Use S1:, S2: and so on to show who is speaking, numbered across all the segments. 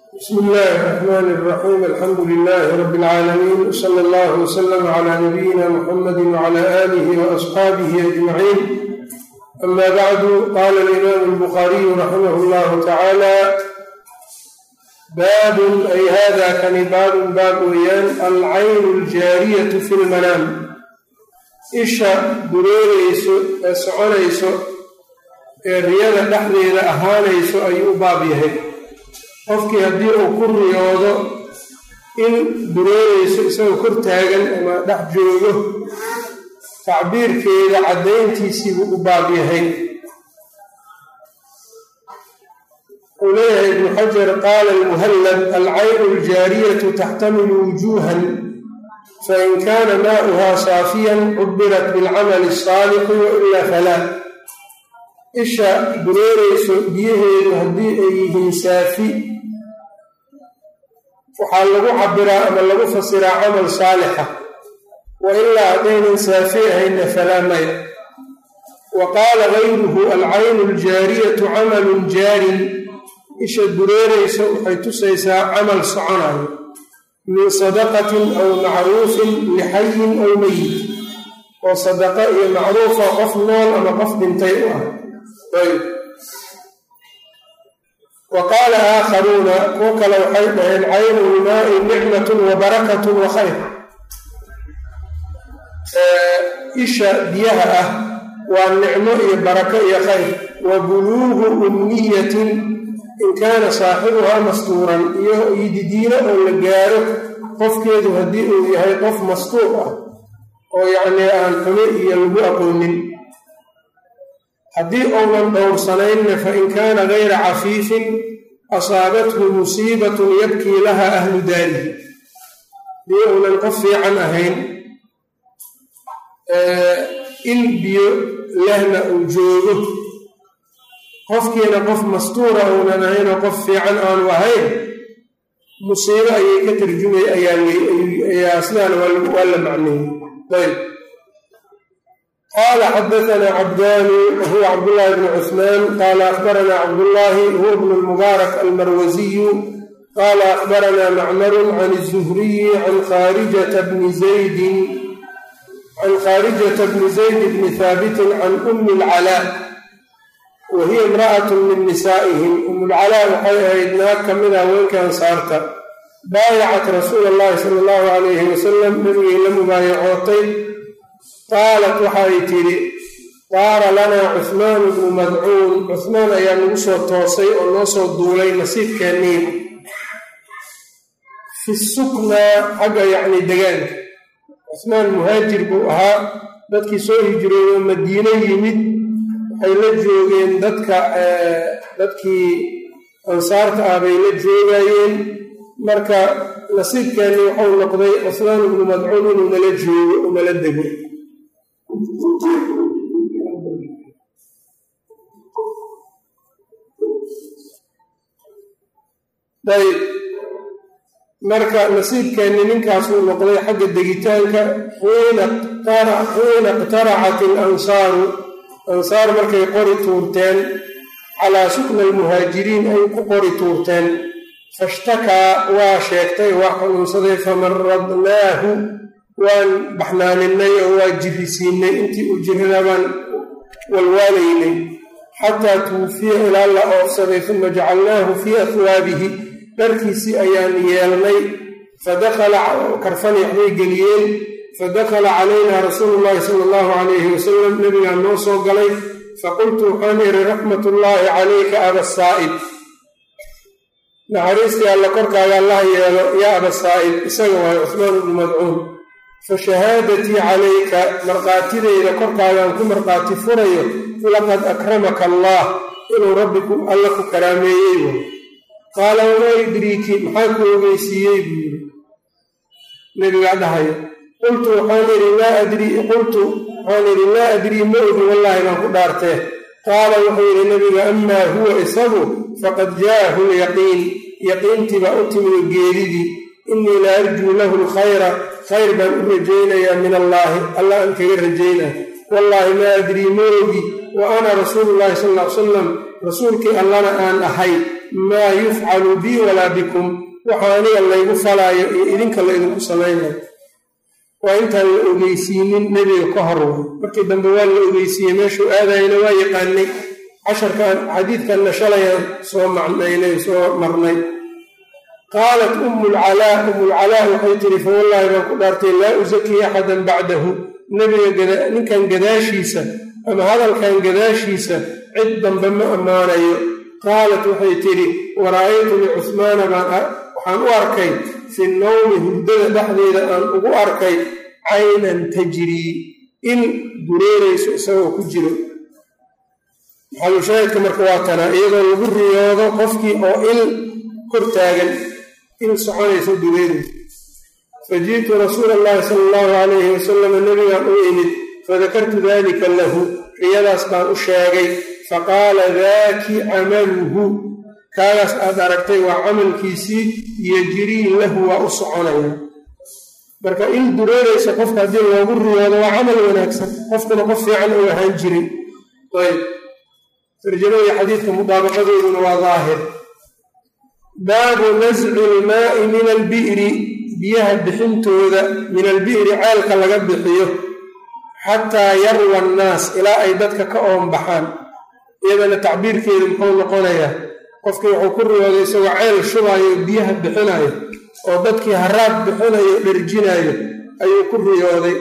S1: بسم الله الرحمن الرحيم الحمد لله رب العالمين وصلى الله وسلم على نبينا محمد وعلى آله وأصحابه أجمعين. أما بعد، قال الإمام البخاري رحمه الله تعالى: باب أي هذا كان باب ويان العين الجارية في المنام. isha dureereyso ee soconayso ee riyada dhexdeeda ahaanayso ayuu u baab yahay. qofkii haddii uu ku riyoodo in dureereyso isagoo kor taagan ama dhex joogo, tacbiirkeeda caddayntiisiibuu u baab yahay. wuxuu leeyahay ibnu xajar: qaala almuhallab: alcaynu aljaariyatu taxtamilu wujuuhan fain kaana maa'uhaa saafiyan cubirat bilcamali asaalixi wailaa falaa. isha dureereyso biyaheedu haddii ay yihiin saafi, waxaa lagu cabiraa ama lagu fasiraa camal saalixa, wa ilaa haddaynan saafi ahaynna falaa maya. wa qaala gayruhu: alcaynu aljaariyatu camalun jaarin. isha dureereyso waxay tusaysaa camal soconayo, min sadaqatin aw macruufin lixayin aw meyit, oo sadaqa iyo macruufa qof nool ama qof dhintay u ah. wa qaala aakharuuna, kuwo kale waxay dhaheen: caynu lmaai nicmatun wa barakatun wa khayr. isha biyaha ah waa nicmo iyo barako iyo khayr. wa buluugu umniyatin in kaana saaxibuhaa mastuuran, iyo didiino oo la gaaro qofkeedu haddii uu yahay qof mastuur ah oo yacnii aan xumo iyo lagu aqoonin. haddii uunan dhowrsanaynna fa in kaana gayra cafiifin asaabathu musiibatun yabkii laha ahlu daarihi. haddii uunan qof fiican ahayn, il biyo lehna uu joogo, qofkiina qof mastuura uunan ahaynoo qof fiican aanu ahayn, musiibo ayay ka tarjumay ayaa sidaana waa la macneeyey. ayb qaala xadaanaa cabdaani wahuwa cabdullaahi bnu cuhmaan qaala akhbaranaa cabdullaahi huwa bnu lmubaarak almarwasiyu qaala akhbaranaa macmarun can الzuhriyi can khaarijata bni zayd bni haabitin can ummi اlcalaa wahiya imra'atu min nisaa'ihim. umulcalaa waxay ahayd naag ka mid ah haweenkii ansaarta. baayacat rasuula allahi sala allahu calayhi wasalam, nabigay la mubaayacootay. qaalat waxay tidhi: qaara lanaa cuhmaanu bnu madcuun. cuhmaan ayaa nagu soo toosay oo noo soo duulay nasiibkeennii fi suknaa, xagga yacni degaanka. cuhmaan muhaajir buu ahaa, dadkii soo hijroodo madiino yimid waxay la joogeen dadkii ansaarta ah bay la joogayeen. marka nasiibkeeni waxau noqday cuhmaan ibnu madcuun inuu nala joogo oo nala dego. ayb marka nasiibkeeni ninkaasuu noqday xagga degitaanka. xiina iqtaracat ilansaaru, ansaar markay qori tuurteen calaa sukna almuhaajiriin ay ku qori tuurteen. fashtakaa waa sheegtay, waa xanuunsaday. famaradnaahu waan baxnaaninay oo waa jirisiinay, intii uu jirana baan walwaalaynay, xataa tuwufiya ilaa la oofsaday. uma jacalnaahu fii ahwaabihi, dharkiisii ayaan yeelnay. karfani waxbay geliyeen. fadakala calaynaa rasuulu llaahi sala allahu calayhi wasalam, nabigaa noo soo galay. faqultu waxaan ihi: raxmatullaahi calayka abasaa'ib. naxariistii alla korkaaga allaha yeelo yaa abasaa'ib. isaga waayo cuhmaan ibnu madcuun. fa shahaadatii calayka, markhaatideyda korkaagaan ku markhaati furayo, laqad akramaka allah, inuu rabbi alla ku karaameeyey. qaala wamaa yudriiki, maxaa ku ogeysiiyey buu yidhi. nabigaa dhahayo. qultu waxaan idhi laa adrii ma ogi, wallaahi baan ku dhaartee. qaala wuxuu yidhi nabiga: amaa huwa isagu faqad jaa'ahu lyaqiin, yaqiintiibaa u timid geeridii. innii la arjuu lahu lkhayra, khayr baan u rajaynayaa min allaahi, alla aan kaga rajaynaa. wallaahi maa adrii ma ogi, wa ana rasuulu llaahi sal ll ly salam, rasuulkii allana aan ahay. maa yufcalu bii walaa bikum waxa aniga laygu falaayo iyo idinka la idinku samaynayo. waa intaan la ogeysiinin nebiga ka hor way markii dambe waa la ogeysiiyey meeshuu aadayna waa yaqaanay. casharkan xadiidkanna shalayaan soo marnay. qaalat ummulcalaa waxay tihi fawallaahi baan ku dhaartay laa usakii axadan bacdahu nebiga ninkan gadaashiisa ama hadalkan gadaashiisa cid dambe ma ammaanayo. qaalat waxay tidhi wara'aytu licuhmaana waxaan u arkay fi nawmi hurdada dhexdeeda aan ugu arkay caynan tajrii il dureerayso isagoo ku jiro. maxalushaahidka marka waa tanaa iyadoo lagu riyoodo qofkii oo il kor taagan il soconayso dureerayso. faji'tu rasuula allahi sala allahu calayhi wasalam nabigaan u imid fadakartu dalika lahu riyadaas baan u sheegay. faqaala daaki camaluhu kaagaas aad aragtay waa camalkiisii yajrii lahu waa u soconaya. marka il dureeraysa qofka haddii loogu riyoodo waa camal wanaagsan qofkuna qof fiican uu ahaan jiray. ayb tarjamada iyo xadiidka mudaabaqadooduna waa daahir. baabu nasci ilmaa'i min albi'ri biyaha bixintooda min albi'ri ceelka laga bixiyo xataa yarwa annaas ilaa ay dadka ka oonbaxaan. iyadana tacbiirkeedu muxuu noqonayaa qofkii wuxuu ku riyooday isagoo ceel shubaayo biyaha bixinayo oo dadkii haraad bixinayo dherjinayo ayuu ku riyooday.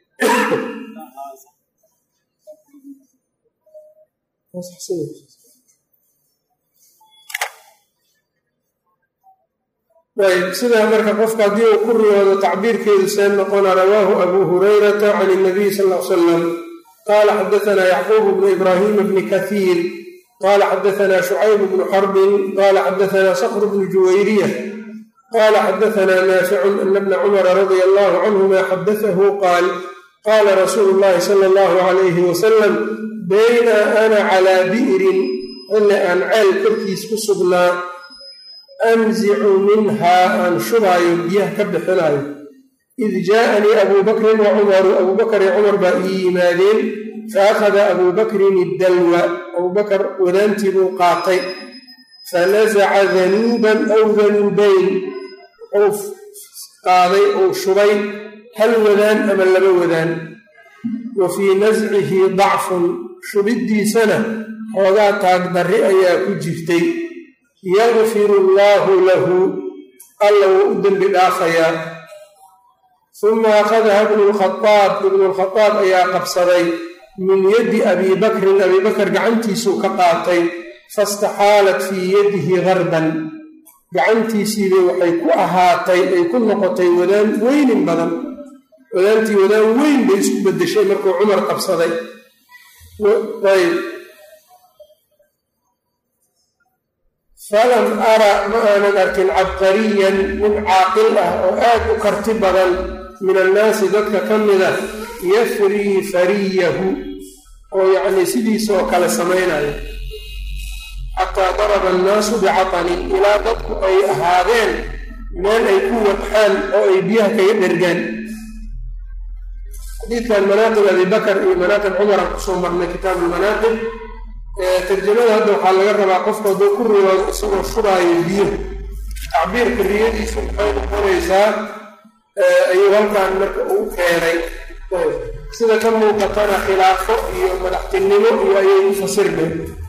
S1: sidaa marka qofka haddii uu ku riyoodo tacbiirkeedu see noqona rawaahu abuu hurayrata can inabiy sal l salam qaala xadaanaa yacquub bnu ibraahima bni kathiir qaala xadaanaa shucayb bnu xarbin qaala xadaanaa sakhr bnu juwayriya qaala xadaanaa naaficun ana bna cumara radia allahu canhuma xadaahu qaal qaala rasuulu llahi sala allahu calayhi wasalam bayna ana calaa bi'rin xilli aan ceel korkiis ku sugnaa anzicu minhaa aan shubaayo biyaha ka bixinaayo id jaa'anii abuu bakrin wa cumaru abuu bakar iyo cumar baa ii yimaadeen faakhada abuu bakrin iddalwa abuu bakar wadaantii buu qaatay fanasaca danuuban aw danuubayn wuxuu qaaday uu shubay hal wadaan ama laba wadaan. wa fii nascihi dacfun shubiddiisana xoogaa taagdarri ayaa ku jirtay. yakfiru allaahu lahu alla wuu u dembi dhaafayaa. uma akhadaha ibnulkhadaab ayaa qabsaday min yaddi abii bakrin abii bakar gacantiisuu ka qaatay fastaxaalat fii yadihi garban gacantiisiibay waxay ku ahaatay ay ku noqotay wadaan weynin badan. wadaantii wadaan weyn bay isku beddeshay markuu cumar qabsaday. falam ara ma aanan arkin cabqariyan nin caaqil ah oo aad u karti badan min annaasi dadka ka mida yafrii fariyahu oo yacnii sidiisoo kale samaynayo xataa daraba annaasu bicatanin ilaa dadku ay ahaadeen meel ay ku wadxaan oo ay biyaha kaga dhergaan. xadiidkan manaaqib abi bakar iyo manaaqib cumaran kusoo marnay kitaab almanaaqib. tarjamada hadda waxaa laga rabaa qofku hadduu ku riyoodo isagoo shubaayo biyo tacbiirka riyadiisa maxay noqonaysaa ayuu halkaan marka uu keenay. sida ka muuqatana khilaafo iyo madaxtinimo iyo ayay ku fasirmeen.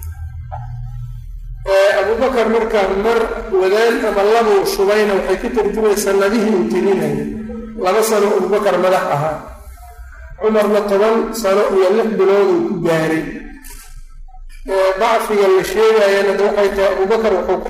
S1: abubakar marka mar wadaan ama labuu shubayna waxay ka tarjumaysaa sanadihii uu telinaya. 2 sano abubakar madax ahaa, cumarna 10 sano iyo 6 bilooduu ku gaaray. dacfiga la sheegayana waxay tahay abubakar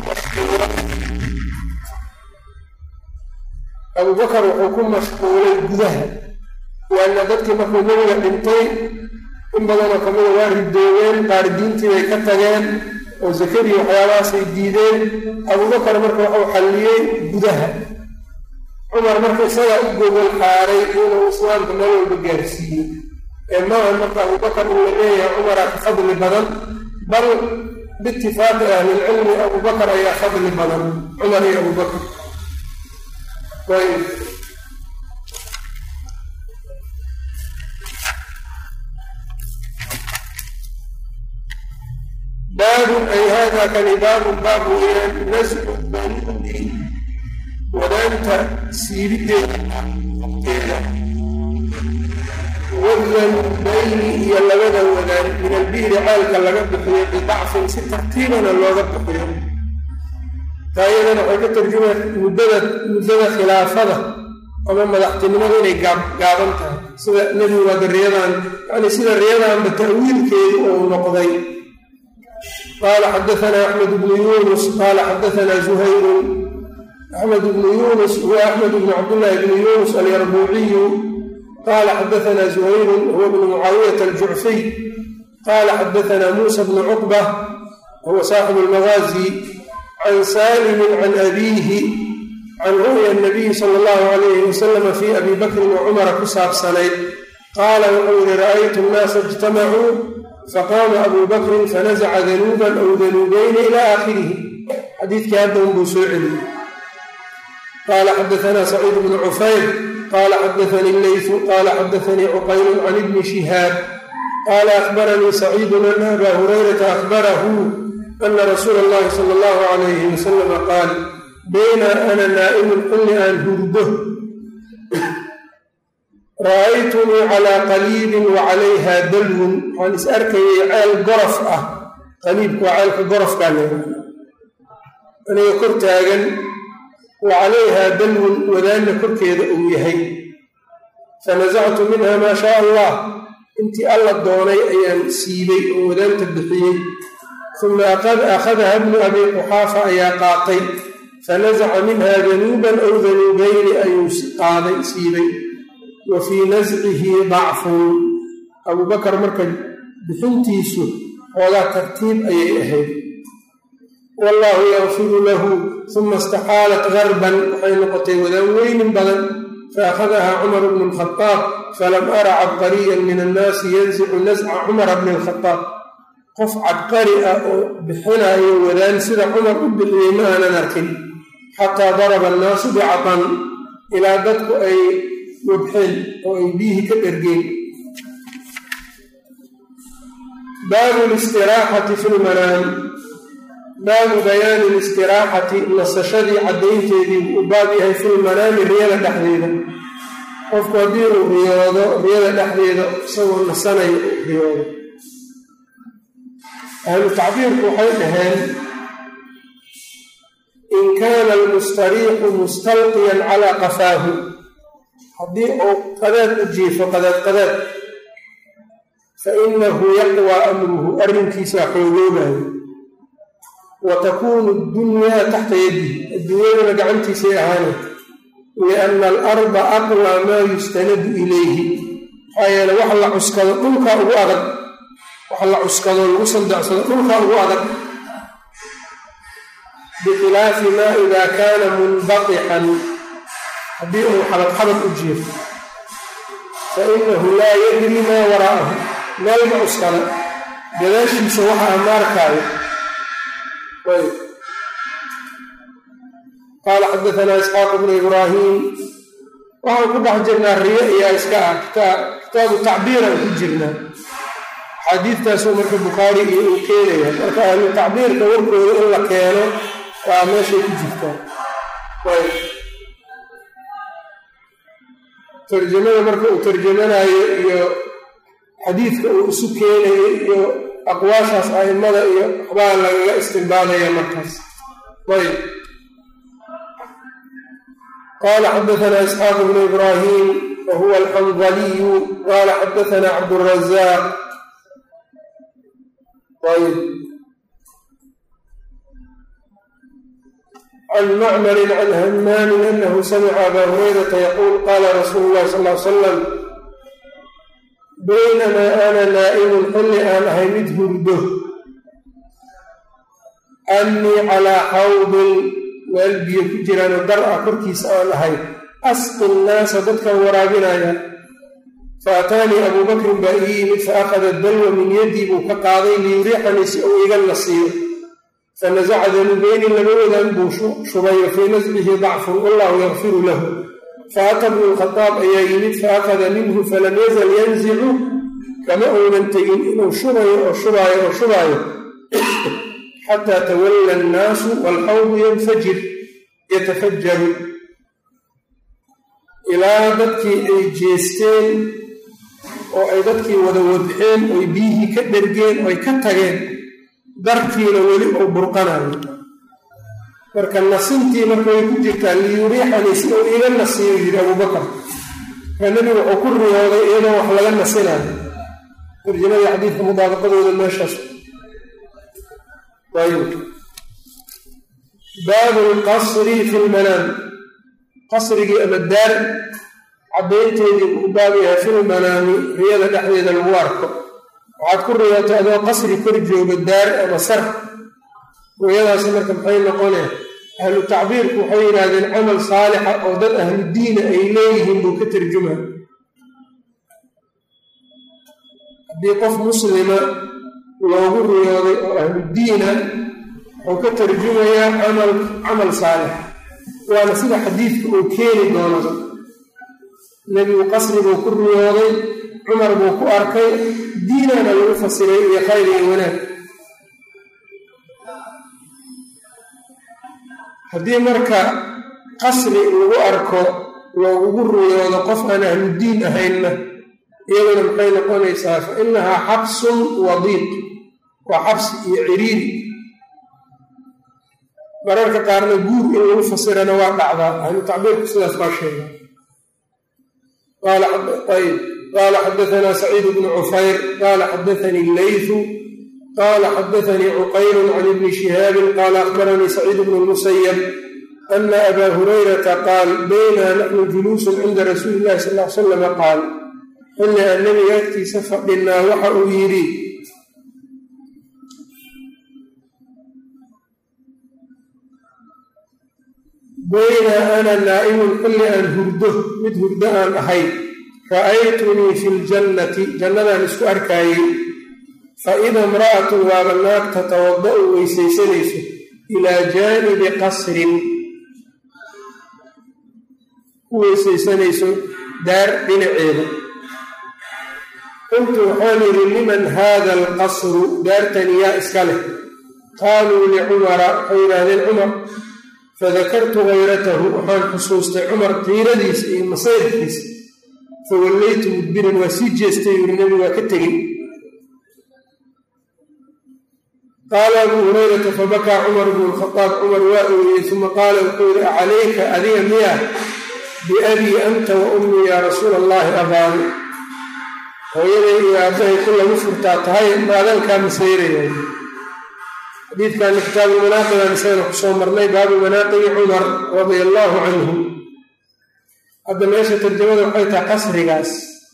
S1: wuxuu ku mashquulay gudaha waana dadkii markuu nebiga dhintay in badanoo kamida waa ridoobeen qaar diintii bay ka tageen oo zakariya waxyaabahaasay diideen. abubakar marka wuxuu xalliyey gudaha. cumar marka isagaa u gogol xaaray inuu islaamka meel walba gaarsiiyey maaha marka abubakar uu la leeyahay cumaraa ka fadli badan, bal biitifaaqi ahlilcilmi abubakar ayaa fadli badan cumar iyo abubakar. baabu baabun ay haadaa kani baabun baab weeyaan nascu danuuni wadaanta siibideeda wadanbayni iyo labada wadaan min albi'ri caalka laga bixiyo bidacfin si tartiibana looga bixiyo taayadana waxay ka tarjumaa muddada khilaafada ama madaxtinimada inay gaaban tahay sida nebigu waada riyadan yani sida riyadanba ta'wiilkeedu uu noqday qaala xadaanaa axmed bnu yuunus qaala xadaanaa zuhayrun axmed bnu yuunus huwa axmed bnu cabdillaahi bni yuunus alyarbuuciyu qaala xadaanaa zuhayrun huwa bnu mucaawiyata aljucfiy qaala xadaanaa muusa bnu cuqba huwa saaxibu almagaazi can saalimin can abiihi can ru'ya nabiyi sala allahu calayhi wasalama fii abi bakrin wa cumara ku saabsanayd qaala wuxuu yihi ra'aytu nnaasa ijtamacuu faqaama abuu bakrin fanasaca danuuban aw danuubayni ilaa aakhirihi xadiidkii hadda unbuu soo celiyey qaala xadaanaa saciid bnu cufayr qaala xadaanii leysu qaala xadaanii cuqaylun can ibni shihaab qaala akhbaranii saciidun ana abaa hurayrata akhbarahu ana rasuula allahi sala allahu calayhi wasalama qaal bayna ana naa'imun xilli aan hurdo ra'aytunii calaa qaliibin wa calayha dalwun waxaan is arkayay ceel gorof ah qaliibku waa ceelka gorofkaa leedahay aniga kor taagan wa calayhaa dalwun wadaanna korkeeda uu yahay fanasactu minha maa shaa allah intii alla doonay ayaan siibay oo wadaanta bixiyey uma akhadaha bnu abi quxaafa ayaa qaatay fanasaca minha danuuban aw danuubayni ayuu qaaday siibay wa fii nascihi dacfun abuu bakar marka bixintiisu xoogaa tartiib ayay ahayd wallaahu yakfiru lahu uma istaxaalat garban waxay noqotay wadaan weynin badan faakhadahaa cumar bnu lkhadaab falam ara cabqariyan min annaasi yansicu nasca cumara bni lkhadaab qof cabqari ah oo bixinayo wadaan sida cumar u bixiyey ma aanan arkin xataa daraba annaasu bicatan ilaa dadku ay wabxeen oo ay biyihii ka dhergeen baabu listiraaxati fi lmanaam baabu bayaani listiraaxati nasashadii caddaynteedii u baab yahay fi lmanaami riyada dhexdeeda qofku haddii uu riyoodo riyada dhexdeeda isagoo nasanayo u riyoodo ahlu tacbiirku waxay dhaheen in kaana almustariixu mustalqiyan calaa qafaahu haddii uu qadaad u jiifo qadaad fa inahu yaqwaa amruhu arrinkiisaa xoogoobayo wa takuunu addunyaa taxta yadihi adduunyaduna gacantiisay ahaanay lianna alarda aqlaa maa yustanadu ilayhi maxaa yeele wax la cuskado dhulkaa ugu adag wax la cuskado lagu sandacsado dhulkaa ugu adag bikhilaafi maa idaa kaana munbatixan haddii uu xabadxabad u jiifo fa inahu laa yadri maa waraa'ahu meel ma cuskada gadaashiisa waxa amaarkaayo qaala xadaanaa isxaaq bnu ibraahim waxaan ku dhex jirnaa riyo iyaa iska ah kitaabu tacbiiraan ku jirnaa xadiidtaasuu marka bukhaari iyo uu keenaya marka ahlu tacbiirka warkooda in la keeno waa meeshay ku jirtaa tarjamada marka uu tarjamanayo iyo xadiidka uu isu keenayo iyo aqwaashaas a'immada iyo waxbaa lagaga istimbaadaya markaas ayb qaala xadaanaa isxaaq bnu ibraahim wa huwa alxandaliyu qaala xadaanaa cabdurazaaq ayb can macmarin can hammaamin anahu samica abaa hurayrata yaquul qaala rasuulu llahi sal l salam baynamaa ana naa'imun xilli aan ahay mid hurdo annii calaa xawdin weel biyo ku jiraano dar ah korkiisa aan ahay asqi nnaasa dadkan waraabinaya fa ataanii abuu bakrin baa ii yimid fa akhada dalwa min yaddii buu ka qaaday liyuriixanii si uu iga nasiyo fanasaca danuubayni laba wadaan buu shubay wa fii nascihi dacfun wallahu yakfiru lahu faata bnu lkhadaab ayaa yimid faakada minhu falam yazal yanzicu kama uunan tegin inuu shubayo oo shubaayo xataa tawalla annaasu waalxawdu yatafajaru, ilaa dadkii ay jeesteen oo ay dadkii wada wadxeen oy biyihii ka dhergeen oy ka tageen, darkiina weli uu burqanayo. marka nasintii marka way ku jirtaa liyuriixanii si uu iga nasiyo yidhi abubakar. marka nebigu wuxuu ku riyooday iyadoo wax laga nasinayo. tarjamadii xadiidka mudaabaqadooda meeshaas. ayb baabu lqasri fi lmanaam, qasrigii ama daar caddaynteedii uu baab yahay fi lmanaami, riyada dhexdeeda lagu arko. waxaad ku riyootay adoo qasri kor jooga daar ama sar. ruyadaasi marka maxay noqonee? ahlu tacbiirku waxay yidhaahdeen camal saalixa oo dad ahlu diina ay leeyihiin buu ka tarjumaa. haddii qof muslima loogu riyooday oo ahlu diina, wuxuu ka tarjumayaa camal saalix. waana sida xadiidka uu keeni doono. nebigu qasri buu ku riyooday, cumar buu ku arkay, diinana lagu fasiray iyo khayr iyo wanaag. haddii marka qasri lagu arko loogugu riyoodo qof aan ahlu diin ahaynna, iyaduna maxay noqonaysaa? fa inahaa xabsun wadiiq, waa xabsi iyo ciriiri. mararka qaarna guur in lagu fasirana waa dhacdaa. ahlu tacbiirku sidaas baa sheega. qaala xadaanaa saciid bnu cufayr qaala xadaanii leytu qaala xadaanii cuqayru can ibni shihaabin qaala akhbaranii saciid bnu lmusayab ana abaa hurayrata qaal baynaa naxnu juluusun cinda rasuuli illahi sal l salama qaal, xilli aan nebiga agtiisa fadhinaa waxa uu yidhi, baynaa ana naa'imun, xilli aan hurdo, mid hurdo aan ahay, ra'aytunii fi ljannati, jannadaan isku arkaayey, fa ida imra'atun waaba naag tatawada-u weysaysanayso ilaa jaanibi qasrin, ku weysaysanayso daar dhinaceeda. qultu waxaan yidhi liman haada alqasru, daartani yaa iska leh? qaaluu licumara, waxay yidhaahdeen cumar. fadakartu gayratahu, waxaan xusuustay cumar qiiradiisa iyo masayrkiisa. fawallaytu mudbiran, waa sii jeestay yuri nebigu waa ka tegey. qaala abuu hurayrata fabakaa cumar bnu lkhadaab, cumar waa ooyey. uma qaala wuxuu yidhi acalayka adiga miya biabii anta wa ummii yaa rasuula allahi abaaru, hooyaday iyo aabbahay ku lagu furtaa tahay, maadankaa masayraya. xadiidkaana kitaabu manaaqiban isagana kusoo marnay, baabu manaaqibi cumar radia allaahu canhu. hadda meesha tarjamada waxay tahay qasrigaas,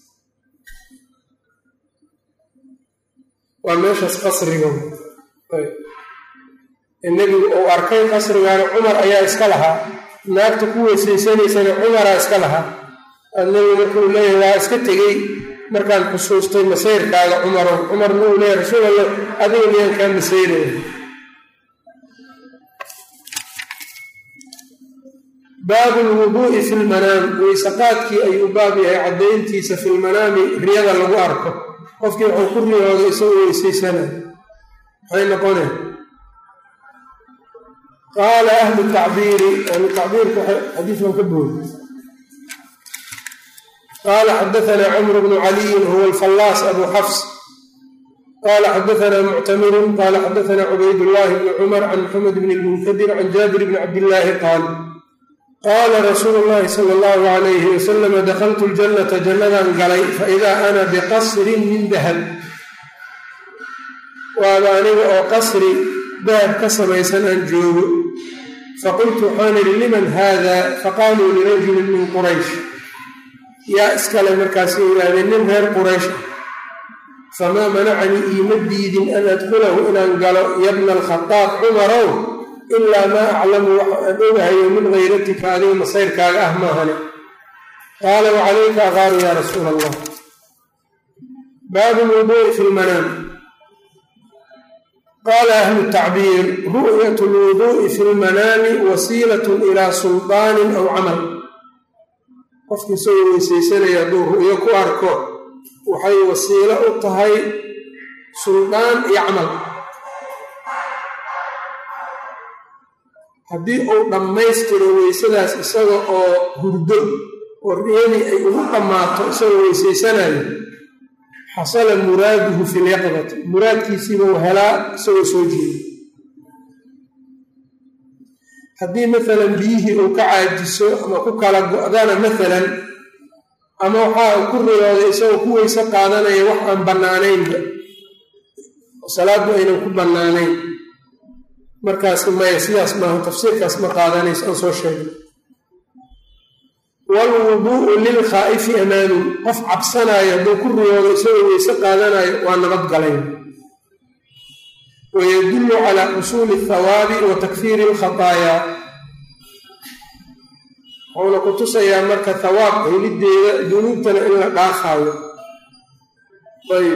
S1: waa meeshaas qasriga. nebigu uu arkay qasrigaana cumar ayaa iska lahaa, naagta ku weysaysanaysana cumaraa iska lahaa. nebigu markuu leeyahay waa iska tegey markaan xusuustay masayrkaaga cumarow. cumarna uu leeyahy rasuul allah adiga miyaan kaa masayraya? baabu lwuduu'i fi lmanaam, weysaqaadkii ayuu baab yahay caddayntiisa fi lmanaami, riyada lagu arko. qofkii wuxuu ku riyooday isagoo weysaysana maxay noqone? qaala ahlu tacbiiri, ahlu tacbiirka xadiiskan ka boodi. qaala xadaanaa camr bnu caliyin huwa alfallaas abu xafs qaala xadaanaa muctamirun qaala xadaanaa cubaydullaahi bni cumar can maxamed bni lmunkadir can jaabir bni cabdillaahi qaal qaala rasuulu llaahi sala allahu calayhi wasalama dakhaltu ljannata, jannadaan galay, faidaa ana biqasrin min dahab, waaba aniga oo qasri dahab ka samaysan aan joogo. faqultu waxaan idhi liman haada? faqaaluu lirajulin min quraysh, yaa iskale markaasay yidhaahdeen nin reer quraysh. famaa manacanii iima diidin an adkulahu inaan galo yabna alkhadaab cumarow, ilaa maa aclamu waxa aan ogahayo min hayratika adiga masayrkaaga ah maahane. qaala wacalayka aqaaru yaa rasuula allah. baabu lwuduu'i fi lmanaam. qaala ahlu tacbiir ru'yat lwuduu'i fi lmanaami wasiilatun ilaa sulطaanin aw camal. qofkii isagoo weysaysanaya hadduu ru'yo ku arko waxay wasiilo u tahay suldaan iyo camal. haddii uu dhammaystiro weysadaas isaga oo hurdo oo riyadii ay ugu dhammaato isagoo weysaysanayo xasala muraaduhu fi lyaqdati muraadkiisiiba uu helaa isagoo soo jeeda. haddii maalan biyihii uu ka caajiso ama ku kala go-dana maalan ama waxaa uu ku riyooday isagoo ku weyse qaadanaya wax aan bannaanaynba salaaddu aynan ku bannaanayn markaas maya sidaas maaha tafsiirkaas ma qaadanayso aan soo sheegay. waalwuduu'u lilkhaa'ifi amaamun qof cabsanaayo hadduu ku riyoodo isagoo weyse qaadanayo waa nabadgalayn. wayadullu calaa xusuuli athawaabi wa takfiiri alkhataayaa wuxuuna ku tusayaa marka thawaab helideeda dunuubtana in la dhaafaayo. ayb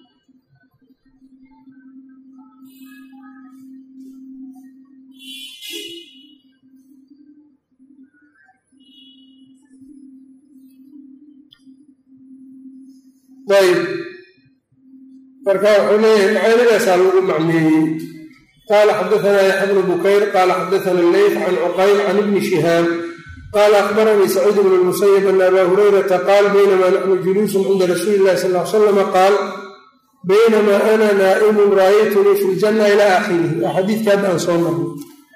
S1: ayb marka wuxuu leeyahay macaanidaasaa lagu macneeyey. qaala xadaanaa yaxya bnu bukayr qaala xadaana leyth can cuqayl can ibni shihaab qaala akhbaranii saciid bnu lmusayib ana abaa hurayrata qaal baynamaa naxnu juluusun cinda rasuuli illahi sal l slama qaal baynamaa ana naa'imun raayaytunii fi ljanna ilaa aakhirihi. waa xadiidka hadda aan soo marnay.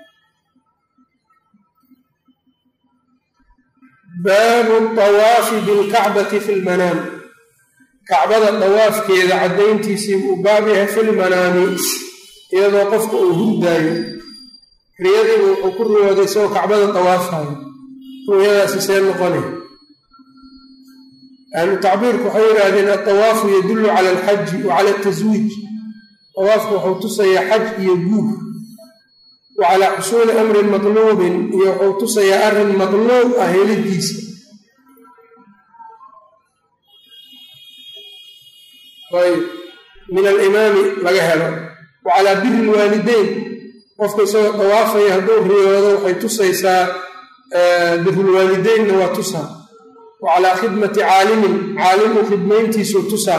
S1: baabu طawaafi bilkacbati fi lmanaam kacbada dawaafkeeda caddayntiisii uu baab yahay filmanaami iyadoo qofka uu hurdaayo riyadiibu wuxuu ku riyooday isagoo kacbada dawaafayo ruyadaasi see noqonay. ahlu tacbiirku waxay yidhaahdeen adawaafu yadullu cala alxaji wa cala ataswiij dawaafku wuxuu tusayaa xaj iyo guur wa calaa xusuuli amrin matluubin iyo wuxuu tusayaa arrin matluub ah helidiisa. ayb min alimaami laga helo wa calaa biri lwaalideyn qofka isagoo dawaafaya hadduu riyoodo waxay tusaysaa birulwaalideynna waa tusaa. wa calaa khidmati caalimin caalimu khidmayntiisuu tusaa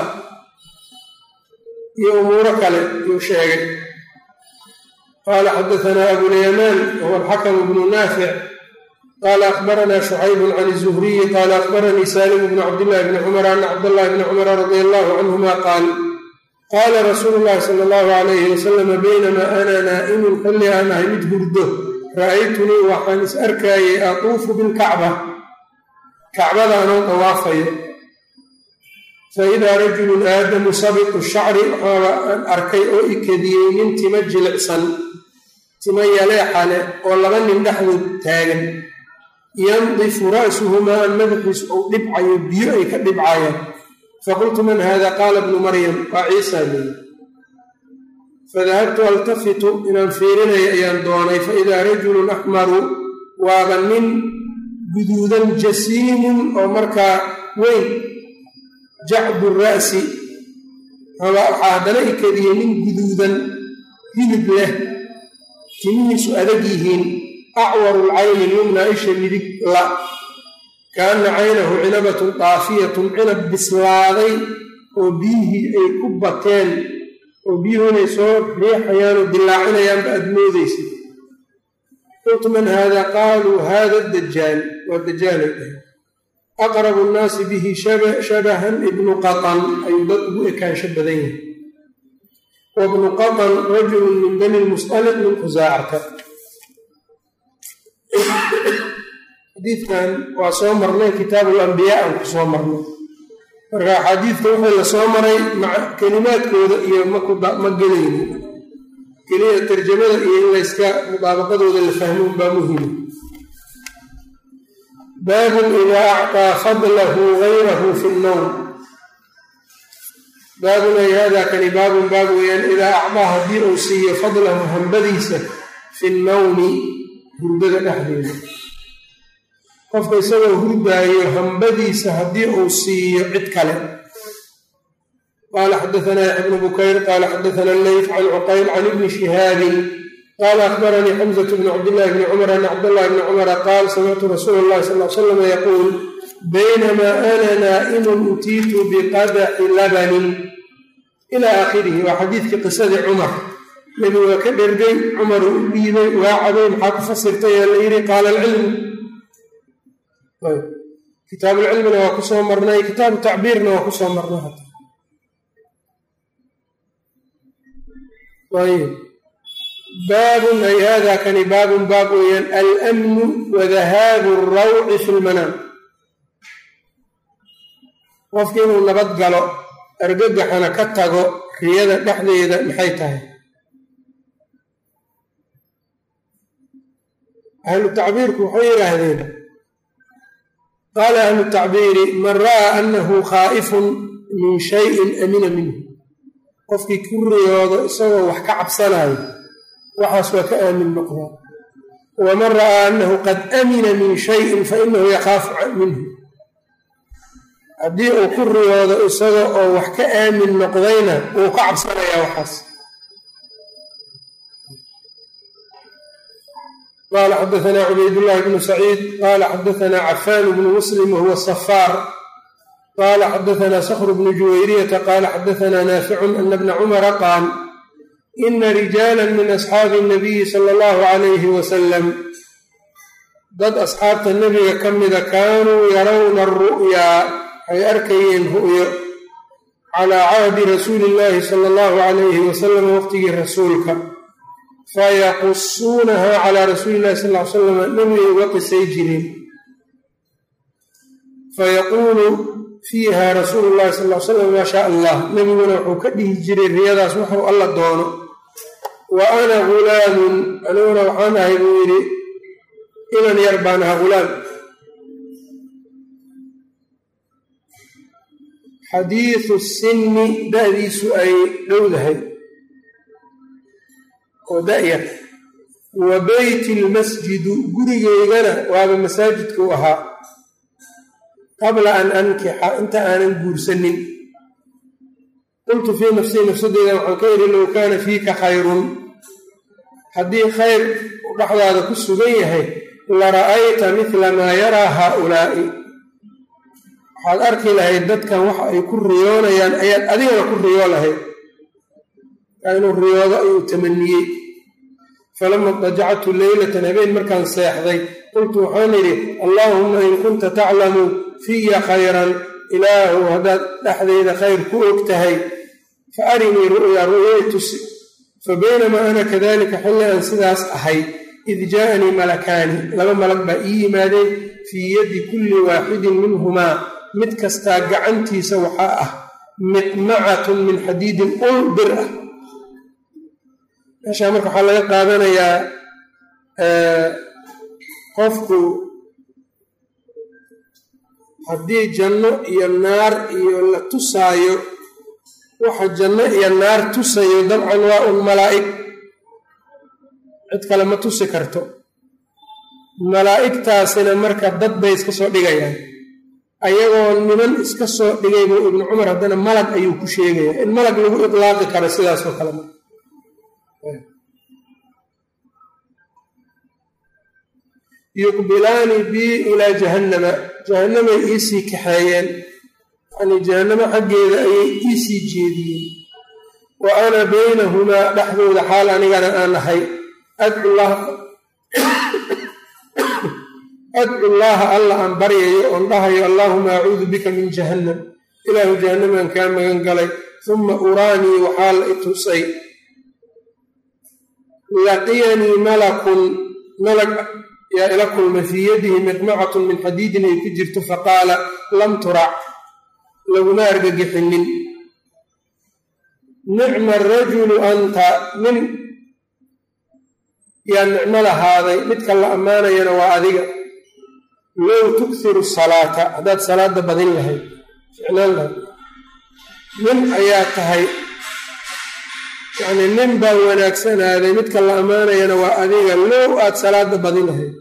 S1: iyo umuuro kale yuu sheegay. qaala xadaanaa abulyamaan wahuwa alxakamu bnu naafic qaala akhbaranaa shucaybun can izuhriyi qaala akhbaranii saalimu bnu cabdillahi bni cumar ana cabdallahi bni cumara radia allahu canhuma qaal qaala rasuulu llahi sala allahu calayhi wasalama baynamaa ana naa'imun xilli aan ahay mid hurdo ra'aytunii waxaan is arkaayay atuufu bilkacba kacbada anoo dawaafayo faidaa rajulun aadamu sabiqu shacri waxaaba aan arkay oo ikadiyey nin tima jilicsan tima yaleexa leh oo laba nin dhexdood taagan yandifu ra'suhu maan madaxiisu ou dhibcayo biyo ay ka dhibcayaan faqultu man hada qaala bnu maryam waa ciisaa leey fadahabtu altafitu inaan fiirinaya ayaan doonay faidaa rajulun axmaru waaba nin guduudan jasiimun oo markaa weyn jacdu ra'si waxaa haddana ikadiyey nin guduudan hilib leh timihiisu adag yihiin acwaru lcayni lyumnaa isha midig la kaana caynahu cinabatun daafiyatun cinab bislaaday oo biyihii ay ku bateen oo biyuhu inay soo riixayaanoo dilaacinayaanba aad moodaysid. qultu man haada qaaluu hada dajaal waa dajaalay dhahay aqrabu nnaasi bihi shabahan ibnu qatan ayuu dad ugu ekaansho badan yahay wabnu qatan rajulun min bani lmusطaliq min khusaacata. xadiidkan waa soo marnay kitaabu alambiyaa aan ku soo marnay marka axaadiidka wixii la soo maray kelimaadkooda iyo ma gelayno keliya tarjamada iyo in layska mudaabaqadooda la fahmo baa muhima. baabun idaa acطaa fadlahu gayrahu fi nnowm baabun ay haadaa kani baabun baab weeyaan idaa acdaa haddii uu siiyo fadlahu hambadiisa fi nnowmi hurdada dhexdeeda qofka isagoo hurdaayo hambadiisa haddii uu siiyo cid kale. qaala xadaanaa yaxya bnu bukayr qaala xadaana leyth can cuqayl can ibni shihaabin qaala akhbaranii xamzatu bnu cabdillahi bni cumar ana cabdallahi bni cumara qaal samictu rasuula allahi sal l salam yaquul baynamaa ana naa'imun utiitu biqadaxi labanin ilaa aakhirihi waa xadiidkii qisadii cumar nebigu waa ka dhergay, cumar uu u dhiibay, waa cabay, maxaa ku fasirtay yaa la yidhi qaala alcilmu. kitaabuulcilmina waa ku soo marnay, kitaabu tacbiirna waa ku soo marnay hata. ayb baabun ay haadaa kani baabun baab weeyaan almnu wadahaabu alrawci fi lmanaam. qofki inuu nabad galo argagaxana ka tago riyada dhexdeeda maxay tahay? ahlu tacbiirku waxay yidhaahdeen qaala ahlu tacbiiri man ra'aa annahu khaa'ifun min shayin amina minhu. qofkii ku riyoodo isagoo wax ka cabsanayo waxaas waa ka aamin noqdaa. waman ra'aa annahu qad amina min shayin fainahu yakhaafu minhu. haddii uu ku riyoodo isaga oo wax ka aamin noqdayna wuu ka cabsanayaa waxaas. qaala xadaanaa cubaydullaahi bnu saciid qaala xadaanaa cafaan bnu muslim wahuwa safaar qaala xadaanaa sakhr bnu juwayriyata qaala xadaanaa naaficun ana bna cumara qaal ina rijaala min asxaabi nabiyi sala allahu calayhi wasalam dad asxaabta nebiga ka mida kaanuu yarawna aru'yaa waxay arkayeen ru'yo calaa cahdi rasuuli illaahi sala allahu calayhi wasalam waqtigii rasuulka fayaqusuunahaa calaa rasuuli illahi sal ly salam nebigay uga qisay jireen. fayaquulu fiiha rasuulu llahi sal ly salam maa shaa allah. nebiguna wuxuu ka dhihi jiray riyadaas wuxuu alla doono. wa ana gulaamun aniguna waxaan ahay buu yidhi inan yar baan aha gulaam. xadiidu sinni da'diisu ay dhowdahay oo da'yar. wa beyti lmasjidu gurigeygana waaba masaajidka u ahaa qabla an ankixa inta aanan guursanin. qultu fii nafsii nafsadeyda waxaan ka idhi low kaana fiika khayrun haddii khayr dhexdaada ku sugan yahay la ra'ayta midla maa yaraa haaulaa'i waxaad arki lahayd dadkan waxa ay ku riyoonayaan ayaad adigana ku riyoo lahayd. inuu riyoodo ayuu tamaniyey. falama dajactu leylatan habeen markaan seexday qultu waxaan idhi allaahumma in kunta taclamu fiya khayran ilaahu haddaad dhexdayda khayr ku og tahay fa arinii ru'yaa ru'yay tusi. fa baynamaa ana kadalika xilli aan sidaas ahay id jaa'anii malakaani laba malag baa ii yimaadeen fii yaddi kulli waaxidin minhumaa mid kastaa gacantiisa waxaa ah midmacatun min xadiidin ul bir ah. meeshaa marka waxaa laga qaadanayaa qofku haddii janno iyo naar iyo la tusaayo waxa janno iyo naar tusayo dabcan waa un malaa'ig, cid kale ma tusi karto. malaa'igtaasina marka dad bay iska soo dhigayaan. ayagoo niman iska soo dhigay buu ibnu cumar haddana malag ayuu ku sheegayaa in malag lagu itlaaqi karo sidaasoo kale. yuqbilaani bii ilaa jahannama jahannamay iisii kaxeeyeen yani jahannamo xaggeeda ayay iisii jeediyeen. wa ana baynahumaa dhexdooda xaal anigana aan ahay adcu llaaha alla aan baryayo oon dhahayo allaahuma acuudu bika min jahannam ilaahu jahannamaan kaa magan galay. uma uraanii waxaa la i tusay laqiyanii malakun malag yaa ila kulma fii yadihi midmacatun min xadiidin ay ku jirto faqaala lam turac laguma argagixinin. nicma arajulu anta nin yaa nicmo lahaaday midka la ammaanayana waa adiga. low tuksiru salaata haddaad salaada badin lahayd ficnaan lahayd. nin ayaa tahay yacnii nin baa wanaagsanaaday midka la ammaanayana waa adiga low aad salaada badin lahayd.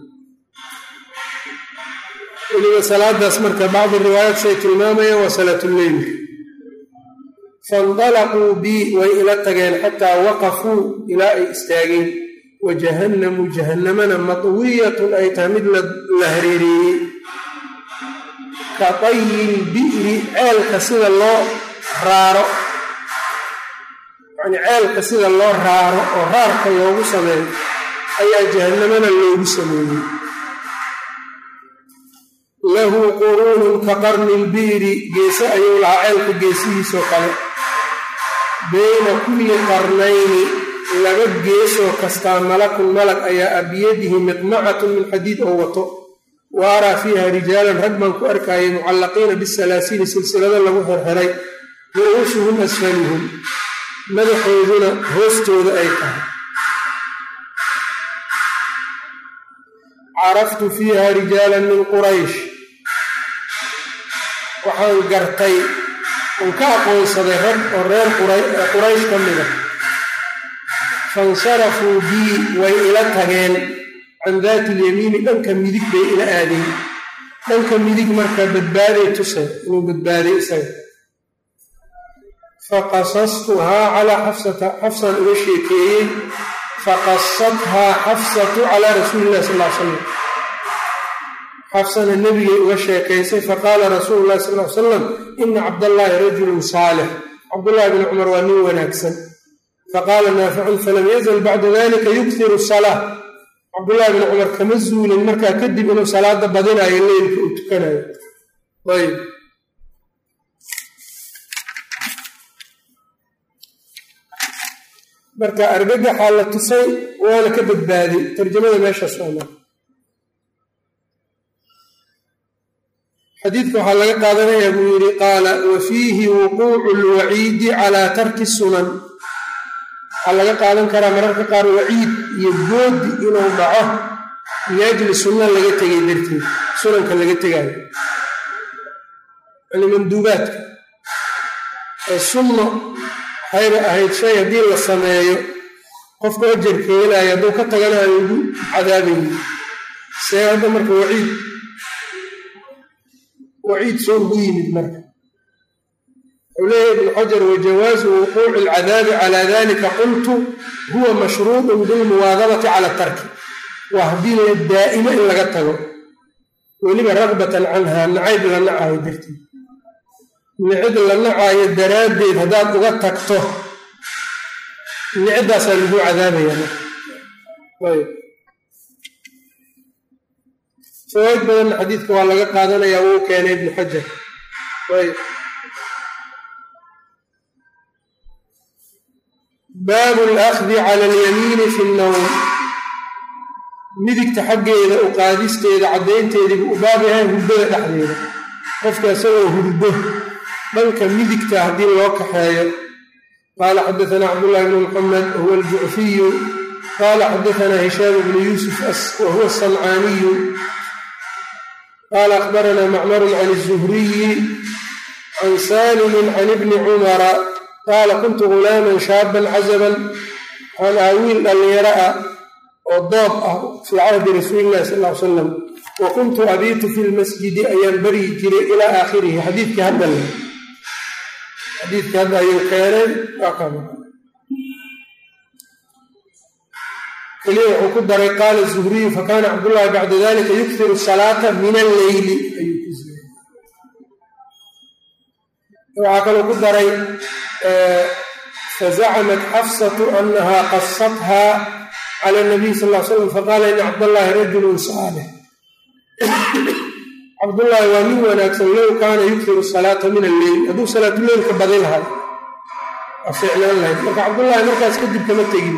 S1: weliba salaadaas marka bacdi riwaayaat say tilmaamayaan waa salaatulleylka. faindalaquu bii way ila tageen xataa waqafuu ilaa ay istaageen. wa jahannamu jahannamana matwiyatun ay tahay mid la hareereeyey ka tayil bi'ri ceelka sida loo raaro yacni ceelka sida loo raaro oo raarka loogu sameeyo ayaa jahannamana loogu sameeyey. lahu quruunun ka qarni lbiiri, geese ayuu lahaa ceelka geesihiisoo kale. bayna kulli qarnayni, laba geesoo kastaa malakun malag ayaa ah, biyadihi miqmacatun min xadiid oo wato. wa araa fiiha rijaalan, rag baan ku arkaayay mucallaqiina bisalaasiili, silsilado lagu xirxiray, ru'uusuhum asfaluhum, madaxooduna hoostooda ay tahay. caraftu fiiha rijaalan min quraysh, waxaan gartay oon ka aqoonsaday rag oo reer quraysh ka mida. fansarafuu bii, way ila tageen can daati ilyamiini, dhanka midig bay ila aadeen. dhanka midig markaa badbaaday tusay inuu badbaaday isaga. faqasastuhaa calaa xafsata, xafsaan uga sheekeeyey. faqasathaa xafsatu calaa rasuuli illahi sal l salam, xafsana nebigay uga sheekaysay. faqaala rasuulu llahi sal l salam ina cabdallaahi rajulun saalix, cabdullaahi bni cumar waa nin wanaagsan. faqaala naaficun falam yazal bacda dalika yukhiru salaa, cabdullaahi bni cumar kama zuulin markaa kadib inuu salaada badinayo, leylka uu tukanayo. ayb marka argagaxaa la tusay waana ka badbaaday. tarjamada meeshaas waana xadiidka waxaa laga qaadanayaa buu yidhi qaala wa fiihi wuquucu lwaciidi calaa tarki sunan, waxaa laga qaadan karaa mararka qaar waciid iyo goodi inuu dhaco liajli sunna laga tegay darteed, sunanka laga tegaayo yani manduubaadka. ee sunno waxayba ahayd shay haddii la sameeyo qofka ajarka helaayo, hadduu ka tagana aan ugu cadaabayn. see hadda marka waciid soo ugu yimid marka. wuxuu leeyahy ibnu xajar wajawaasu wuquuci alcadaabi calaa dalika qultu huwa mashruudun bilmuwaadabati cala tarki, waa haddii la daa'imo in laga tago, weliba ragbatan canhaa, nacayb la nacayo darteed. nicid la nacaayo daraaddeed haddaad uga tagto, nicidaasaa lagu cadaabaya. ayb fawaaid badanna xadiidka waa laga qaadanayaa, wuu keenay ibnu xajar. ayb baabu alakdi cala alyamiini fi nnowm, midigta xaggeeda u qaadisteeda caddaynteediibuu u baab yahay hurdada dhexdeeda. qofka isagoo hurdo dhanka midigta haddii loo kaxeeyo. qaala xadaanaa cabdullahi bnu muxamed wahuwa aljucfiyu qaala xadaanaa hishaam bnu yuusuf wahuwa asancaaniyu qaala akhbaranaa macmarun can الzuhriyi can saalimin can ibni cumara qaala kuntu gulaaman shaaban cazaban, waxaan ahaa wiil dhallinyaro ah oo doob ah fii cahdi rasuuli illahi sal l salam. wa kuntu abiitu fi lmasjidi, ayaan baryi jiray ilaa aakhirihi. xadiidkii hadda ayuu keenay. keliya wuxuu ku daray qaala zuhriyu fakaana cabdullaahi bacda dalika yukhiru salaata min alleyli, ayuu ku siiyey. waxaa kaloo ku daray fazacamat xafsatu anaha qasatha cala nabiy sal l slam faqaala ina cabdallaahi rajulun saalix, cabdullaahi waa nin wanaagsan. low kaana yukhiru salaata min alleyl, hadduu salaatuleylka badi lahay waa ficlaan lahayd. marka cabdullaahi markaas kadib kama tegin.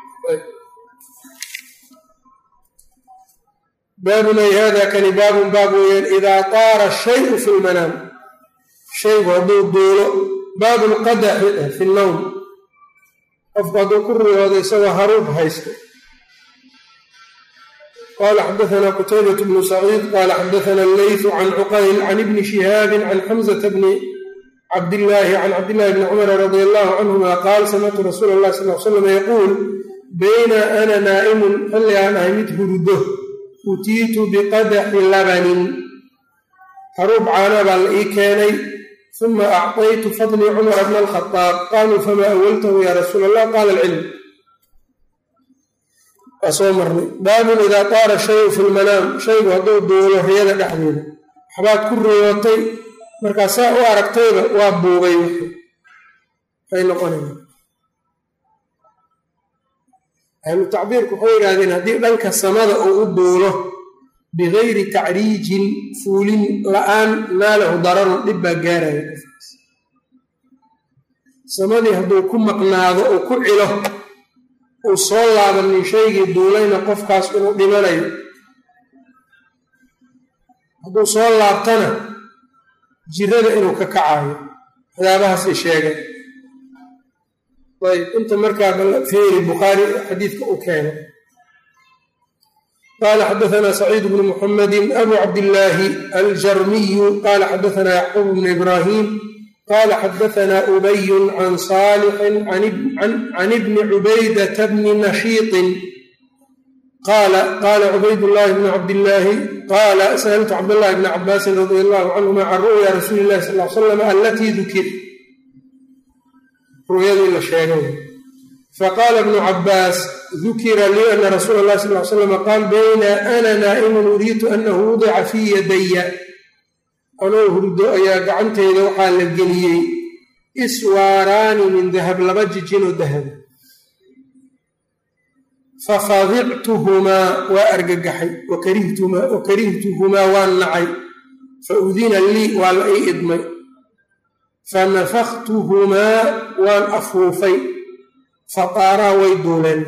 S1: baabun ay hada kani baabun baab weeyaan idaa taara shayu fi lmanaam, shaygu hadduu duulo. baabu lqadaxi fi nnowm, qofku hadduu ku riyoodo isagoo haruub haysto. qaala xadaanaa qutaybat bnu saciid qaala xadaanaa alleytu can cuqayl can ibni shihaabin can xamzata bni cabdillaahi can cabdillahi bni cumara radia allahu canhuma qaal samictu rasuula allahi sal l slam yaquul bayna ana naa'imun, xilli aan ahay mid hurdo, utiitu biqadaxi labanin, haruub caana baa la ii keenay. uma acطaytu fadlii cumara bna alkhadaab qaaluu famaa awaltahu ya rasuula allah qaala alcilm. waa soo marnay. baabun idaa taara shayu fi lmanaam, shaygu hadduu duulo riyada dhexdeeda. waxbaad ku riyootay, markaa saa u aragtayba waa buubay, waxay noqonaya ahlu tacbiirku waxay yidhahdeen haddii dhanka samada uu u duulo bigayri tacriijin fuulin la-aan naalahu dararun dhib baa gaaraya qofkaas samadii hadduu ku maqnaado uu ku cilo uu soo laabanin shaygii duulayna qofkaas inuu dhimanayo hadduu soo laabtana jirada inuu ka kacayo waxyaabahaasay sheegay ayb inta markaa feeri bukhaari xadiidka u keeno qaala xadaanaa saciid bnu muxamedin abu cabdillaahi aljarmiyu qaala xadaanaa yacquub bnu ibraahim qaala xadaanaa ubayun can saalixin can ibni cubaydata bni nashiiطin qaala cubaydullaahi bnu cabdillaahi qaala sa'altu cabdاllahi bni cabaasin radi allahu canhuma can ru'ya rasuuli illahi sal l slam alatii dukir ru'yadii la sheegay faqaala ibnu cabaas dukira lii ana rasuula اllahi sal l slam qaal bayna ana naa'imun uriitu anahu wudica fii yadaya anoo hurdo ayaa gacanteyda waxaa la geliyey iswaaraani min dahab laba jijinoo dahab fafadictuhumaa waa argagaxay wakarihtuhumaa waan nacay faudina lii waa la ii idmay fanafaktuhumaa waan afuufay fataaraa way duuleen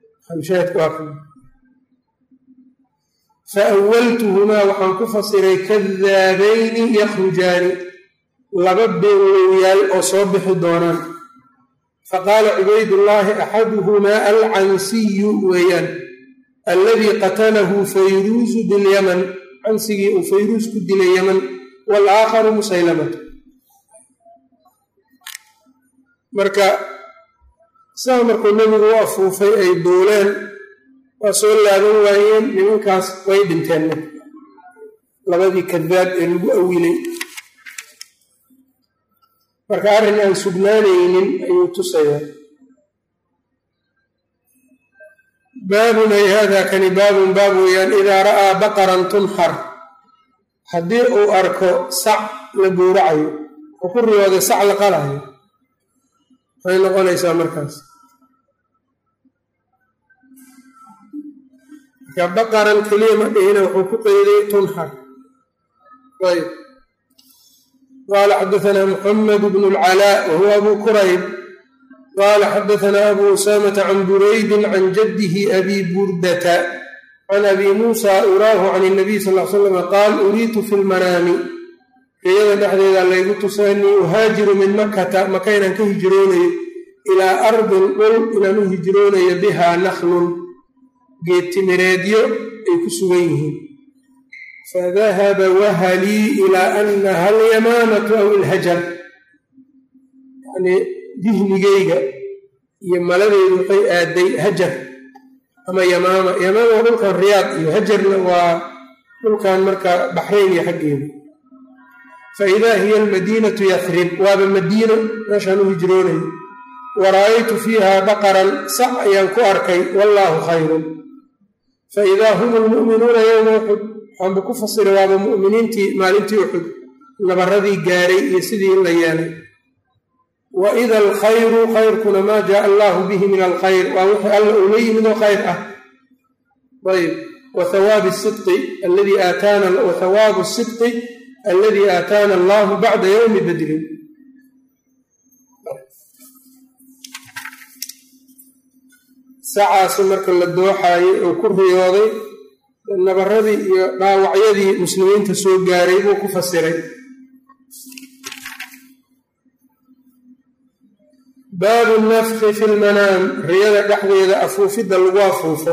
S1: faawaltuhumaa waxaan ku fasiray kadaabayni yakhrujaani laba beenlowyaal oo soo bixi doonaan faqaala cubaydullaahi axaduhumaa alcansiyu weeyaan alladii qatalahu fayruusu bilyaman cansigii uu fayruus ku dilay yaman waalaakharu musaylamatu marka saa markuu nebigu u afuufay ay duuleen waa soo laaban waayeen nimankaas way dhinteen labadii kadaab ee lagu awilay marka arrin aan sugnaanaynin ayuu tusayaa baabun ay haadaa kani baabun baab weeyaan idaa ra'aa baqaran tunxar haddii uu arko sac la gowracayo oo ku riyooday sac la qalayo waxay noqonaysaa markaas marka baqaran keliya ma dhihina wuxuu ku qeyday tunxar ayb qaala xadaanaa muxamed bnu lcalaa wahuwa abu kurayb qaala xadaanaa abu usaamata can buraydin can jaddihi abi burdata can abi muusa uraahu can inabiy sal l slam qaal uriitu fi lmanaami riyada dhexdeeda laygu tusaanii uhaajiru min makata maka inaan ka hijroonayo ilaa ardin dhul inaan u hijroonayo bihaa nakhlun geedtimireedyo ay ku sugan yihiin fadahaba wahalii ilaa annaha alyamaamatu aw ilhajar yanii dihnigayga iyo maladeydu waxay aaday hajar ama yamaama waa dhulkan riyaad iyo hajarna waa dhulkan marka baxrayn iyo xaggeeda faidaa hiya almadiinatu yathrib waaba madiino meeshaan u hijroonayo wara'aytu fiiha baqaran sac ayaan ku arkay wallaahu khayrun faidaa hum lmu'minuuna yowma uxud waxaanbu ku fasiray waaba mu'miniintii maalintii uxud nabaradii gaaray iyo sidii in la yeelay wa ida alkhayru khayrkuna maa jaaa allaahu bihi min alkhayr waa wixii alla uu la yimid oo khayr ah ayb wathawaabu sidqi alladii aataana allahu bacda yowmi badrin sacaasi marka la dooxaayay oo ku riyooday nabaradii iyo dhaawacyadii muslimiinta soo gaaray buu ku fasiray baabu nafki fi lmanaam riyada dhexdeeda afuufidda lagu afuufo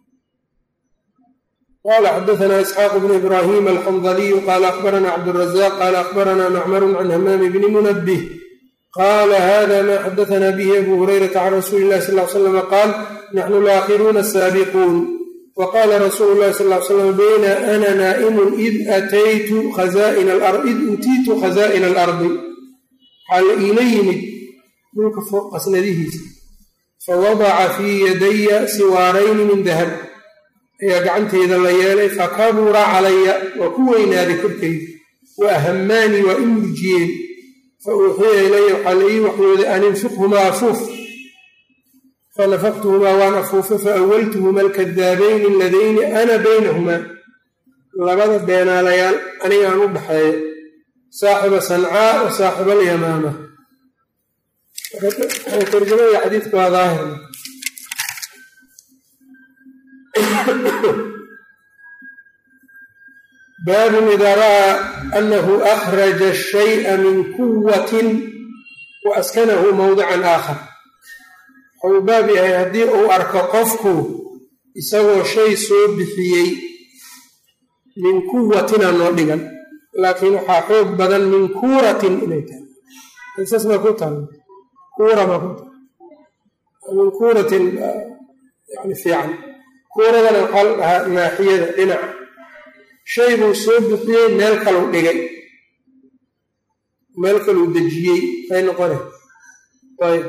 S1: qaala xadaanaa isxaaq bnu ibraahim alxandaliyu qaala akhbaranaa cabdurazaaq qaala akhbaranaa macmarun can hamaami bni munabih qaala hada maa xadaanaa bihi abu hurayrata can rasuuli illahi sal l slam qaal naxnu laakhiruuna asaabiquun waqaala rasuulu llahi sal l slam bayna ana naa'imun id utiitu khazaa'ina alardi waxaa la iila yimid dhulka qasnadihiisa fawadaca fii yadaya siwaarayni min dahab ayaa gacanteyda la yeelay fakabura calaya waa ku weynaaday korkayda wa ahamaanii waa i murjiyeen fa uuxiya ilaya waxaa la ii waxyooday an infiqhumaa afuuf fanafaqtuhumaa waan afuufay faawaltuhuma alkadaabayni aladayni ana baynahumaa labada beenaalayaal anigaan u dhaxeeyo saaxiba sancaa wa saaxiba alyamaama. tarjamada xadiidku waa daahir. baabun idaa ra'aa anahu akhraja shay'a min quwatin wa askanahu mawdican aakhar. wuxuu baab yahay haddii uu arko qofku isagoo shay soo bixiyey min quwatina noo dhigan, laakiin waxaa xoog badan min kuuratin inay tahay. isas ma ku tahay kuura ma ku tahay min kuuratin yani fiican. kuuradana waxaa la dhahaa naaxiyada dhinaca. shay buu soo bixiyey meel kaluu dhigay, meel kaluu dejiyey ay noqone. ayb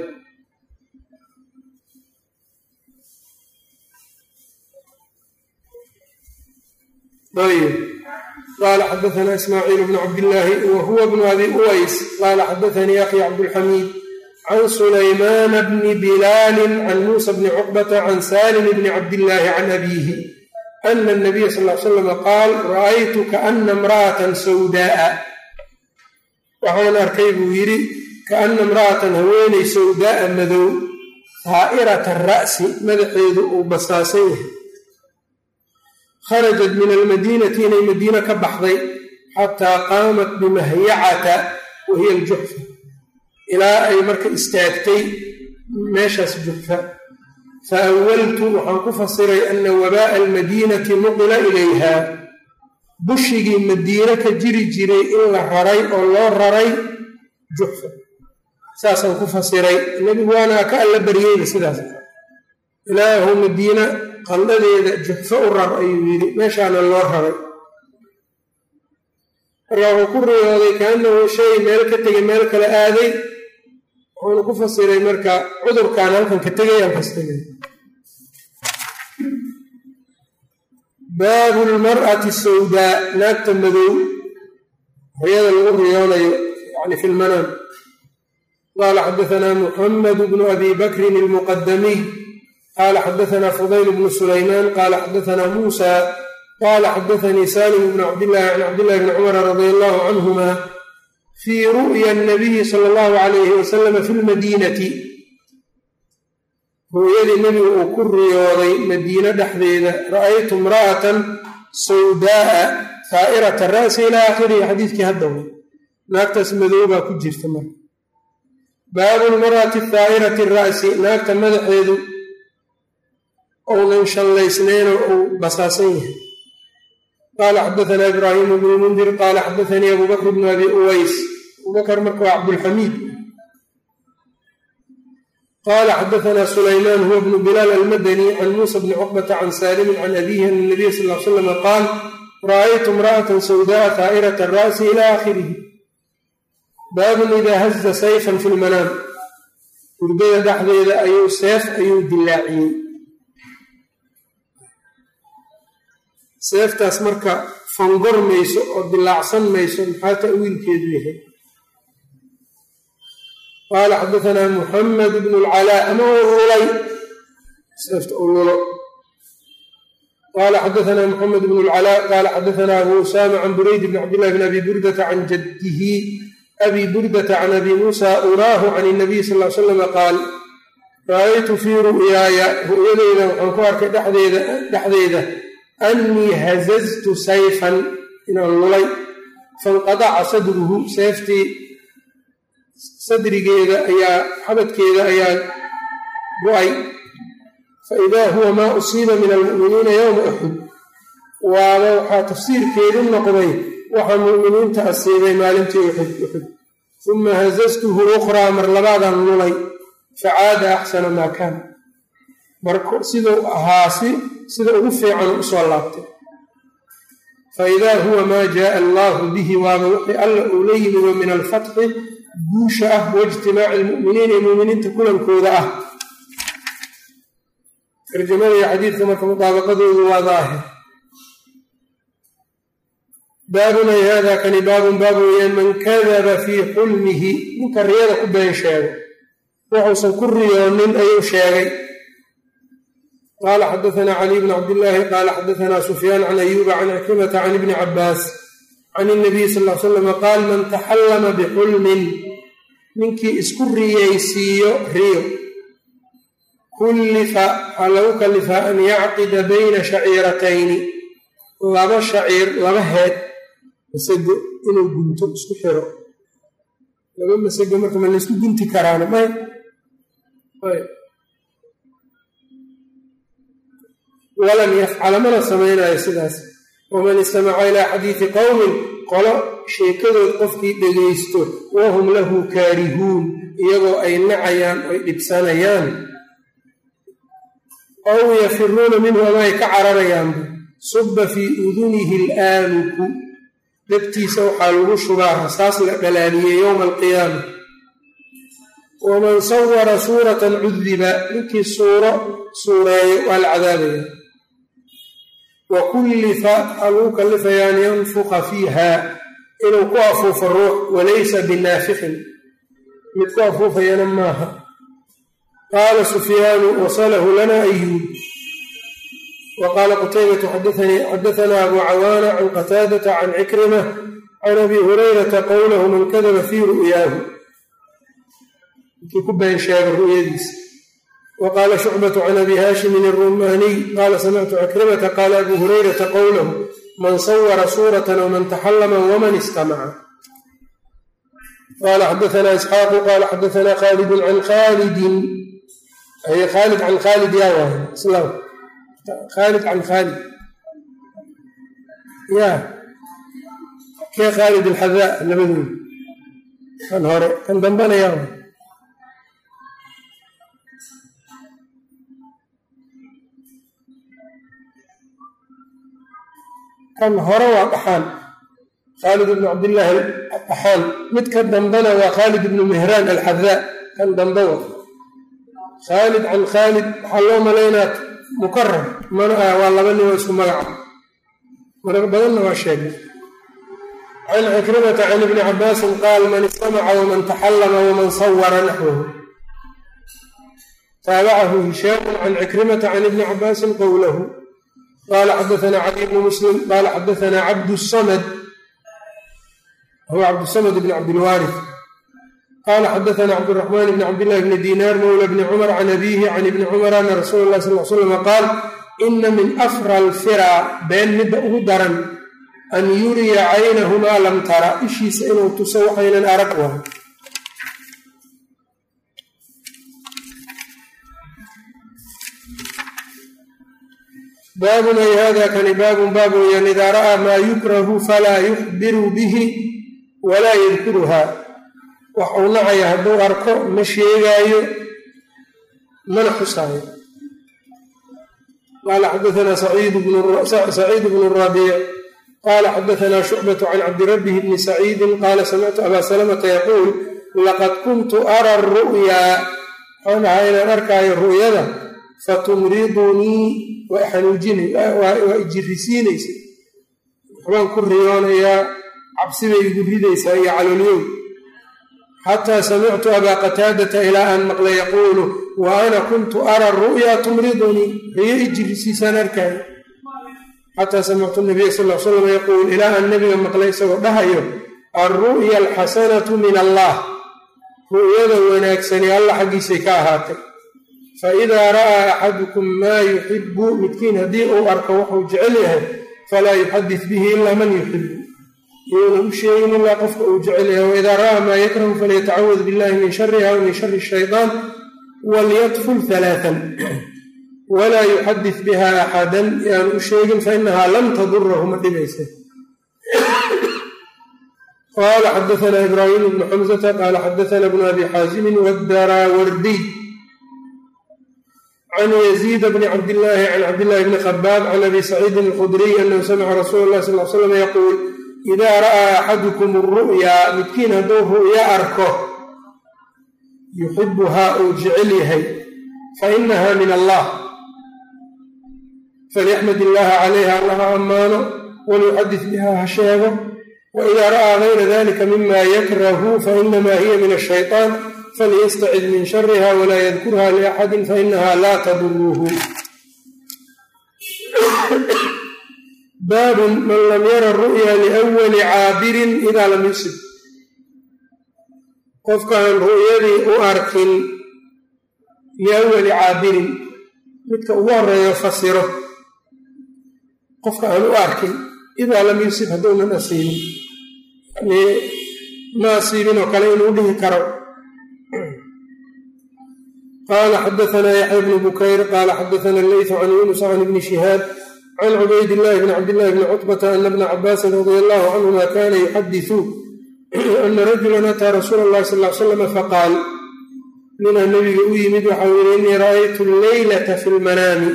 S1: qaala xadaanaa ismaaciil bnu cabdillaahi wa huwa bnu abi uways qaala xadaanii akhi cabdulxamiid can sulaymaana bni bilaalin can muusa bni cuqbata can saalim bni cabdillaahi can abiihi ana anabiya sal l slam qaal ra'aytu kaana imra'atan sawdaa'a. waxaan arkay buu yidhi kaana imra'atan haweenay sawdaa'a madow haa'irata ra'si madaxeedu uu basaasan yahay kharajat min almadiinati inay madiina ka baxday xataa qaamat bimahyacata wa hiya aljuxfa ilaa ay marka istaagtay meeshaas juxfa. fa awaltu waxaan ku fasiray ana wabaa'a almadiinati nuqila ilayha bushigii madiine ka jiri jiray in la raray oo loo raray juxfa. saasaan ku fasiray. nebigu waana ka alla baryeyba sidaas, ilaahu madiina qandhadeeda juxfo u rar ayuu yidhi, meeshaana loo raray. marka wuxuu ku riyooday kaanahu shay meel ka tegay meel kale aaday. wuxuuna ku fasiray marka cudurkaan halkan ka tegayaan kastegay. baabu lmar'ati sawdaa, naagta madow riyada lagu riyoonayo yani fi lmanaam. qaala xadaanaa muxamed bnu abi bakrin almuqadamiy qaala xadaanaa fudayl bnu sulaymaan qaala xadaanaa muusa qaala xadaanii salim bnu cabdillahi can cabdillahi bni cumara radia allahu canhuma fii ru'ya nabiyi sala allahu calayhi wasalama fi lmadiinati. ru'yadii nebigu uu ku riyooday madiine dhexdeeda. ra'aytu imra'atan sawdaa'a haa'irata ra'si ilaa aakhirihi. xadiidkii hadda way naagtaas madow baa ku jirta marka. baabu lmar'ati haa'irati ra'si, naagta madaxeedu ounan shallaysnaynoo uu basaasan yahay. qaala xadaanaa ibraahimu bnu mundir qaala xadaanii abu bakr bnu abi uways. abubakr marka waa cabdulxamiid. qaala xadaanaa sulaymaan huwa bnu bilaal almadani can muusa bni cuqbata can saalimin can abiihi ana nabiya sal l slam qaal ra'aytu imra'atan sawdaa'a haa'irata ra'si ila aakhirihi. baabun idaa haza sayfan fi lmanaam, hurdada dhexdeeda ayuu seef ayuu dilaaciyey. seeftaas marka fangor mayso oo dilaacsan mayso, maxaa ta'wiilkeedu yahay? qaala xadaanaa muxamed bnu lcalaa, ama uu lulay seefta uu lulo. qaala xadaanaa muxamed bnu lcalaa qaala xadaanaa abu usaama can burayd bni cabdillahi bn abi burdata can jaddihi abi burdata can abi muusa uraahu can inabiy sal l slam qaal ra'aytu fii ru'yaaya, ru'yadeyda waxaan ku arkay dhexdeeda annii hazaztu sayfan, inaan lulay. fanqadaca sadruhu, seeftii sadrigeeda ayaa xabadkeeda ayaa go-ay. fa idaa huwa maa usiiba min almu'miniina yowma uxud, waaba waxaa tafsiirkeedu noqday waxaa mu'miniinta asiibay maalintii uxud. uma hazaztuhu ukhraa, mar labaadaan lulay. facaada axsana maa kaan, marka siduu ahaa sida ugu fiican usoo laabtay. fa idaa huwa maa jaaa allaahu bihi, waaba wixii alla uu la yimi wa min alfatxi guusha ah, waijtimaaci lmu'miniina ee mu'miniinta kulankooda ah. tarjamada iyo xadiidka marka mudaabaqadoodu waa daahir. baabun ay haadaa kani baabun baab weeyaan man kadaba fii xulmihi, ninka riyada ku been sheego, wuxuusan ku riyoonin ayuu sheegay. qala xadaثna cali bn cabdillaahi qala xadaثna sufyaan can ayuba can cikrimata can ibni cabaas can الnabiy sal ly slam qaal man taxallama bixulmin ninkii isku riyaysiiyo riyo kullifa waxaa lagu kalifaa an yacqida bayna shaciiratayni laba shaciir laba heed masago inuu gunto isku xiro laba masago marka ma laysku gunti karaana may walam yafcala mana samaynayo sidaas waman istamaca ilaa xadiidi qowmin qolo sheekadood qofkii dhegaysto wahum lahu kaarihuun iyagoo ay nacayaan oy dhibsanayaan ow yafiruuna minhu ama ay ka cararayaanba subba fii udunihi alaanuku dhegtiisa waxaa lagu shubaa rasaas la dhalaaliyey yowma alqiyaama waman sawara suuratan cudiba ninkii suureeyo waa la cadaabaya wa kullifa waxaa lagu kallifaya an yanfuqa fiiha inuu ku afuufo ruux walaysa binaafiqin mid ku afuufayana maaha qaala sufyaanu wasalahu lana ayuub wa qaala qutaybatu xadaثna abu cawaana can qataadata can cikrima can abi hurayrata qowlahu man kadaba fii ru'yaahu inkii ku been sheega ru'yadiisa wa qaala shucbatu can abi haashimin الrumaaniy qaala samictu cikrimata qaala abu hurayrata qowlahu man sawara suuratan wman taxallama waman istamaca qaala xadaثna isxaaqu qaala xadaثna khaalidun can khaalidin ay khaalid can khaalid yaa waay islaam khaalid can khaalid ya kee khaalid alxadaa labadooda kan hore kan dambana yaa waay kan hore waa dhaxaan khaalid ibnu cabdillaahi dhaxaan mid ka dambana waa khaalid ibnu mihraan alxadaa kan dambe wa khaalid can khaalid waxaa loo malaynaa mukarar mana ah waa laba nin oo isku magaca marar badanna waa sheegay can cikrimata can ibni cabaasin qaal man istamaca waman taxallama waman sawara naxwahu taabacahu hishaamun can cikrimata can ibni cabaasin qowlahu qaala xadaثna cali bnu muslim qaala xadaثna cabdالsamad huwa cabdالsamad bn cabdilwaarif qaala xadaثna cabdالraxmaan bn cabdillahi bni diinaar mowla bni cumar can abiihi can ibni cumar ana rasuula اlah sal l slam qaal ina min afra alfiraa been midda ugu daran an yuriya caynahu maa lam tara ishiisa inuu tuso waxaynan arag waay baabun ay hada kani baabun baab weeyaan idaa ra'aa maa yukrahu falaa yuxbiru bihi walaa yadkuruhaa wax uu nacaya hadduu arko ma sheegaayo mana xusaayo qaala xadaثna saciid bnu rabiic qaala xadaثna shucbaةu can cabdirabbihi bni saciidin qaala samictu abaa salamata yaquul laqad kuntu ara ru'yaa waxaan ahaa inaan arkaayo ru'yada fatumridunii waa xanuujinwaa ijirisiinaysa waxbaan ku riyoonayaa cabsibay igu ridaysaa iyo caloolyow xataa samictu abaa qataadata ilaa aan maqlay yaquulu wa ana kuntu ara ru'yaa tumridunii riyo ijirisiisaan arkaayo xataa samictu nabiya sal l slam yaquul ilaa aan nabiga maqlay isagoo dhahayo alru'ya alxasanatu min allah ru'yada wanaagsani allah xaggiisay ka ahaatay faidaa ra'aa axadukum maa yuxibu midkiin haddii uu arko wuxuu jecel yahay falaa yuxadid bihi ilaa man yuxibu yuuna u sheegin ilaa qofka uu jecel yahay waidaa ra'aa maa yakrahu falyatacawad billahi min shariha wa min shari shayطaan walyatful ثalaثan walaa yuxadid biha axadan yaanu u sheegin fainahaa lam tadurahu ma dhibaysa qaala xadaثna ibraahim bnu xamzata qaala xadaثna bnu abi xaasimin wdaraawardiy can yaziid bni cabdillaahi can cabdillahi bni khabaab can abi saciidin alkhudriy anahu samica rasuula اllahi sal l slam yaquul idaa ra'aa axadukum aru'yaa midkiin hadduu ru'ya arko yuxibuhaa uu jecel yahay fainaha min allah falyaxmad illaaha calayha allah ha ammaano walyuxadid biha ha sheego waidaa ra'aa gayra dalika mima yakrahu fainamaa hiya min ashayطaan falyastacid min shariha walaa yadkurha liaxadin fainaha laa taduruhu baabun man lam yara ru'ya liawali caabirin idaa lam yusib qofkaan ru'yadii u arkin liawali caabirin midka ugu horeeyo fasiro qofka aan u arkin idaa lam yusib hadduunan asiibin ma asiibin oo kale inuu dhihi karo. qaala xadaanaa yaxya bnu bukayr qaala xadaana leytu can yunus can ibni shihaab can cubayd illahi bni cabdillahi bni cutbata ana bna cabaasin radia allahu canhuma kana yuxadisu ana rajulan ataa rasuula allahi sal l salam faqaal ninaa nebiga u yimid waxau yihi innii ra'aytu alleylata fi lmanaami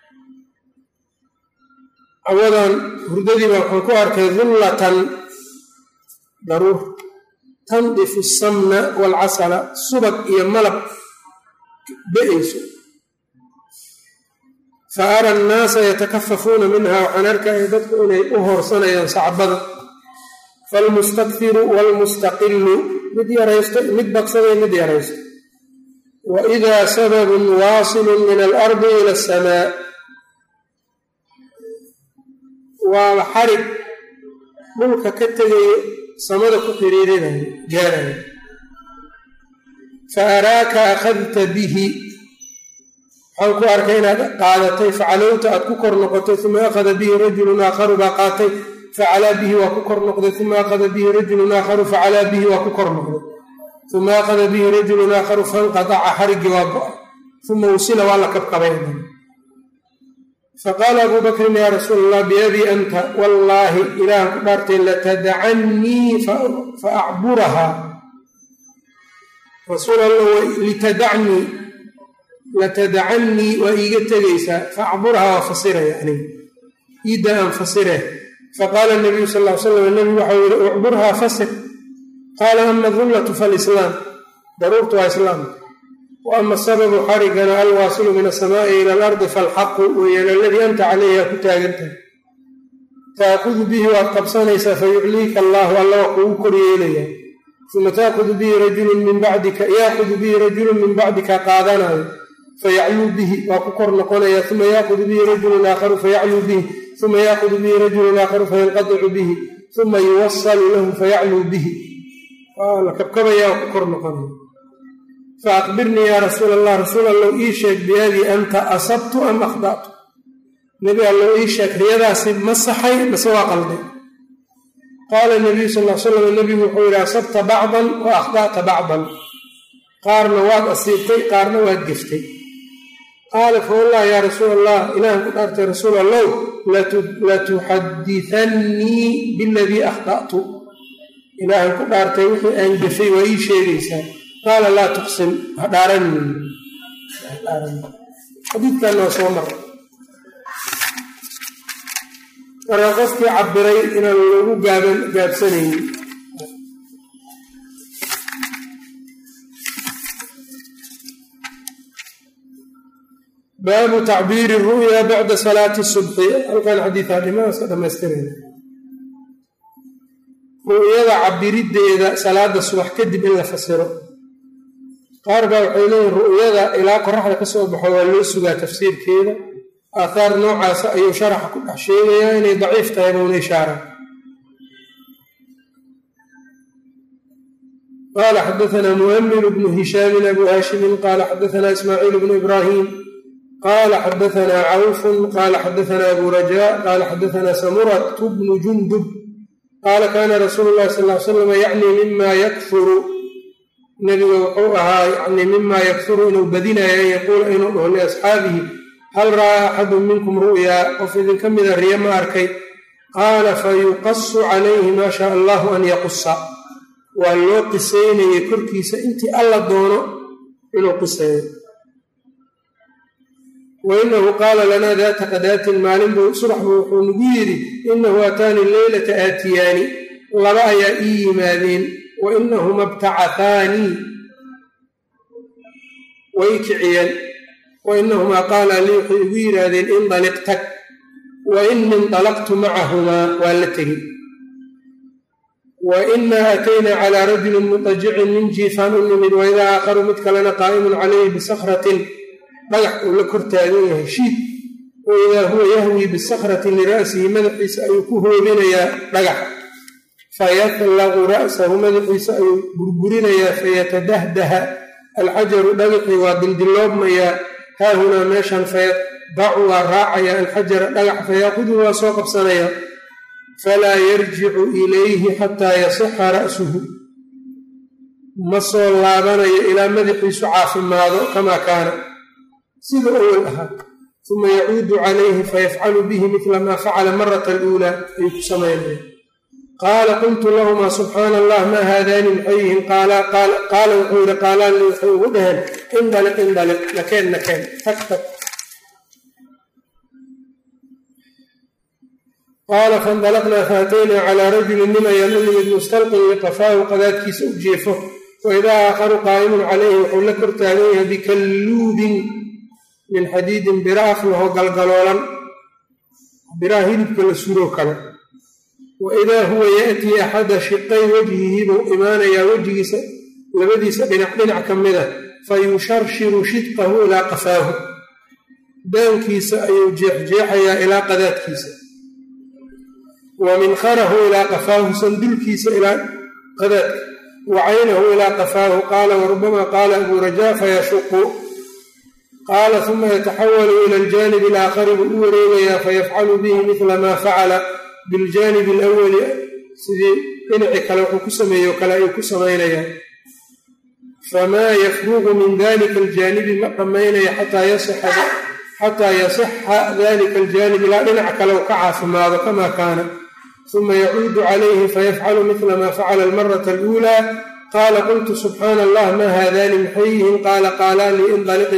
S1: cawadan hurdadiiba waxaan ku arkay dullatan daruur tandifu asamna waalcasala subag iyo malab ba-ayso fa ara annaasa yatakafafuuna minha waxaan arkaya dadku inay u hoorsanayaan sacbada faalmustakfiru waalmustaqilu mid yaraysto mid badsaday mid yaraysto wa idaa sababun waasilun min alardi ila asamaa waa xarig dhulka ka tegayo samada ku xiriirinayo gaarayo fa araaka akhadta bihi waxaan ku arkay inaad qaadatay facalowta aad ku kor noqotay uma akhada bihi rajulun aakharu baa qaatay facalaa bihi waa ku kor noqday uma akhada bihi rajulun aakharu facalaa bihi waa ku kor noqday uma akhada bihi rajulun aakharu fanqadaca xariggii waa go-ay uma wusila waa la kabkabay faqaala abuu bakrin yaa rasuula allah biabii anta wallaahi ilaahan ku dhaartay latadacannii fa acburahaa rasuul allah litadacnii latadacannii waa iiga tegaysaa fa acburahaa waa fasiraya aniga iidda aan fasire faqaala nabiyu sal l slam nebigu waxau yihi ucburhaa fasir qaala ama dullatu faalislaam daruurtu waa islaamka wa ama sababu xarigana alwaasilu min asamaa'i ila alardi faalxaqu weeyaan aladii anta calayha ku taagantahay taakudu bihi waad qabsanaysaa fayucliika allaahu alla waa kugu koryeelaya uma taakudu bihi rajulun min bacdika yaakudu bihi rajulun min bacdika qaadanayo fayacluu bihi waa ku kor noqonaya uma yaakudu bihi rajulun aakharu fayacluu bihi uma yaakudu bihi rajulun aakharu fayanqadicu bihi uma yuwasalu lahu fayacluu bihi waa la kabkabaya waa ku kor noqonaya faaqbirnii yaa rasuula allah rasuul allow ii sheeg biadii anta asabtu am akhda'tu nebi allow ii sheeg riyadaasi ma saxay mase waa qalday qaala nabiyu sal l slam nebigu wuxuu yidhi asabta bacdan wa akhda'ta bacdan qaarna waad asiibtay qaarna waad geftay qaala fa wallahi yaa rasuul allah ilaahan ku dhaartay rasuul allow latuxaditannii biladii akhda'tu ilaahan ku dhaartay wixii aan gefay waa ii sheegaysaa qaala laa tuqsim ha dhaaranin xadiidkan waa soo mara marka qofkii cabiray inaan lagu gaabsanaynin baabu tacbiiri ru'ya bacda salaati subxi halkan xadiidka dhimaaska dhamaystirayna ru'yada cabiriddeeda salaada subax kadib in la fasiro qaar baa waxay leeyihin ru'yada ilaa qoraxda ka soo baxo waa loo sugaa tafsiirkeeda aathaar noocaasa ayuu sharaxa ku dhex sheegayaa inay daciif tahay buuna ishaara qaala xadaanaa mu'amil bnu hishaamin abu haashimin qaala xadaanaa ismaaciil bnu ibraahim qaala xadaanaa cawfun qaala xadaanaa abu rajaa qaala xadaanaa samuratu bnu jundub qaala kaana rasuulu llahi sal l salam yacnii mima yakfuru nebiga wuxuu ahaa yacnii mima yakfuru inuu badinayo an yaquula inuu dhaho liasxaabihi hal ra'aa axadun minkum ru'yaa qof idinka mida riyo ma arkay qaala fayuqasu calayhi maa shaa allahu an yaqusa waa loo qisaynayay korkiisa intii alla doono inuu qiseeyo wa inahu qaala lanaa daata qadaatin maalinbuu subaxbuu wuxuu nagu yidhi inahu aataani leylata aatiyaani laba ayaa ii yimaadeen wa inahuma btacahaanii way kiciyeen wa inahumaa qaala lii waxay igu yidhaahdeen indaliq tag wa inii indalaqtu macahumaa waa la tegey wa inaa aataynaa calaa rajulin mutajicin nin jiifaan u nimid waidaa aakharu mid kalena qaa'imun calayhi bisakratin dhagax uu la kor taagan yahay shiid waidaa huwa yahwii bisakrati lira'sihi madaxiisa ayuu ku hoobinayaa dhagax fayatlaqu ra'sahu madaxiisa ayuu burburinayaa fayatadahdaha alxajaru dhagaxii waa dildiloobmayaa haahunaa meeshan fayadacu waa raacaya alxajara dhagax fayaaqudu waa soo qabsanaya falaa yarjicu ilayhi xataa yasixa ra'suhu ma soo laabanayo ilaa madaxiisu caafimaado kamaa kaana sida awal ahaa uma yacuudu calayhi fayafcalu bihi midla maa facala marata aluulaa ayuu ku samaynaya qaala qultu lahumaa subxaana allah maa haadaani maxay yihiin qaala wuxuu yihi qaalaan li waxay ugu dhaheen indaliq nakeen tag qaala faindalaqnaa faataynaa calaa rajulin nin ayaan u nimid mustalqin liqafaahu qadaadkiisa u jeefo waidaa aakharu qaa'imun calayhi wuxuu la kor taagan yahay bikalluubin min xadiidin bira aflahoo galgaloolan biraha hilibka la suroo kale waidaa huwa ya'tii axada shiqay wajhihi buu imaanayaa wejigiisa labadiisa dhinac ka mida fayusharshiru shidqahu ilaa qafaahu daankiisa ayuu jeexjeexayaa ilaa qadaadkiisa wa minkharahu ilaa qafaahu sandulkiisa ilaa qadaadka wa caynahu ilaa qafaahu qaala warubamaa qaala abuu rajaa fayashuqu qaala uma yataxawalu ila aljaanibi alaakhari buu u wareegayaa fayafcalu bihi midla maa facala biljaanibi alawali sidii dhinaci kale wuxuu ku sameeyo kale ayuu ku samaynayaa famaa yafruqu min dalika aljaanibi ma dhammaynaya xataa yasixa dalika aljaanib ilaa dhinac kale u ka caafimaado kamaa kaana uma yacuudu calayhi fayafcalu midla maa facala almarata aluulaa qaala qultu subxaana allah maa haadaani maxay yihiin qaala qaalaa lii indaliq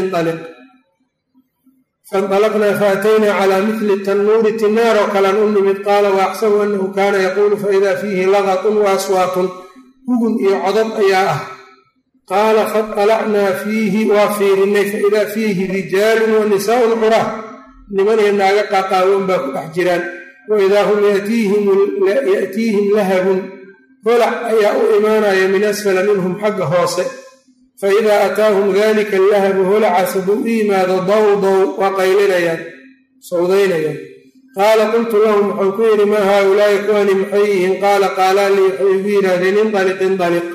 S1: faindalaqnaa faataynaa calaa midli tannuuri tinaar oo kalan u nimid qaala waaxsabu annahu kaana yaquulu faidaa fiihi lagatun wa aswaatun hugun iyo codod ayaa ah qaala faطalacnaa fiihi waa fiirinnay faidaa fiihi rijaalun wa nisaa'un curaa nimanay naaga qaaqaawan baa ku dhex jiraan waidaa hum ya'tiihim lahabun holac ayaa u imaanaya min asfala minhum xagga hoose faidaa ataahum dalika allahabu holacaas hadduu u yimaado dawdow waa qaylinayaan sawdaynayaan qaala qultu lahum waxaan ku yidhi maa haaulaa'i kuwani maxay yihiin qaala qaalaa lii waxay igu yidhaahdeen indaliq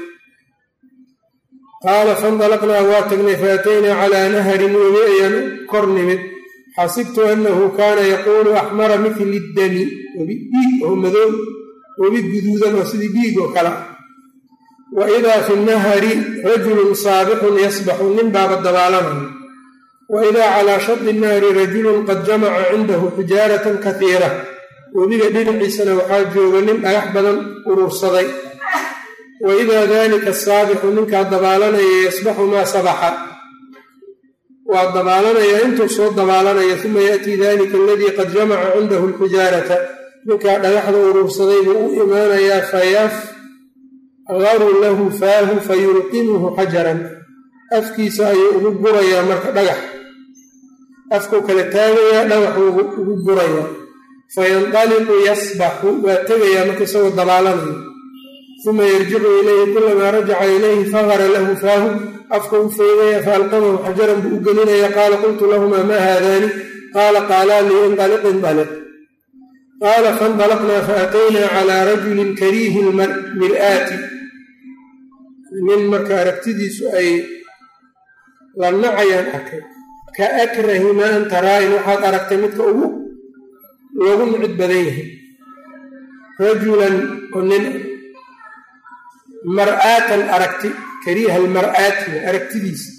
S1: qaala faindalaqnaa waa tagnay faataynaa calaa naharin webi ayaan kor nimid xasibtu annahu kaana yaquulu axmara mili dami webi dhiig oo madow webi guduudan oo sidii dhiig oo kale waidaa fi nahari rajulun saabixun yasbaxu nin baaba dabaalanaya waidaa calaa shadi nahri rajulun qad jamaca cindahu xijaaratan kaiira webiga dhinaciisana waxaa jooga nin dhagax badan urursaday waidaa dalika asaabixu ninkaa dabaalanaya yasbaxu maa sabaxa waa dabaalanayaa intuu soo dabaalanaya uma ya'tii dalika aladii qad jamaca cindahu alxijaarata ninkaa dhagaxda urursaday buu u imaanayaa fayafgaru lahu faahu fayulqimuhu xajaran afkiisa ayuu ugu gurayaa marka dhagax afkuu kala taagayaa dhagaxuu ugu gurayaa fayandaliqu yasbaxu waa tegayaa marka isagoo dabaalanaya uma yarjicu ilayhi kulamaa rajaca ilayhi fagara lahu faahu afka u feegaya faalqamahu xajaran buu u gelinaya qaala qultu lahumaa maa haadaani qaala qaalaa lii indaliq qaala faindalaqnaa faataynaa calaa rajulin kariihi mir'aati nin marka aragtidiisu ay la nacayaan arkay ka akrahi maa anta raa'in waxaad aragtay midka loogu nicid badan yahay rajulan oo nin mar'aatan aragti kariiha almar'aati aragtidiisa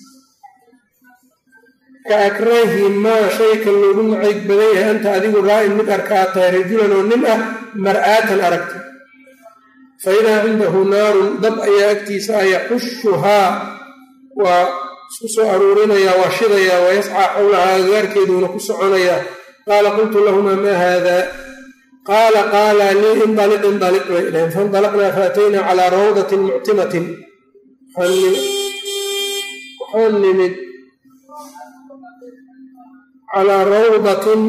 S1: ka akrahi maa shayka loogu nacayg badan yahay anta adigu raa'in mid arkaa tahay rajulan oo nin ah mar'aatan aragti faidaa cindahu naarun dab ayaa agtiisa a yaxushuhaa waa isku soo aruurinayaa waa shidayaa waa yascaa xowlahaa agaarkeeduuna ku soconayaa qaala qultu lahumaa maa haadaa qaala qaalaa lii indaliq bay dhaheen faindalaqnaa faataynaa calaa rawdatin muctimatin waxaan nimid calaa rawdatin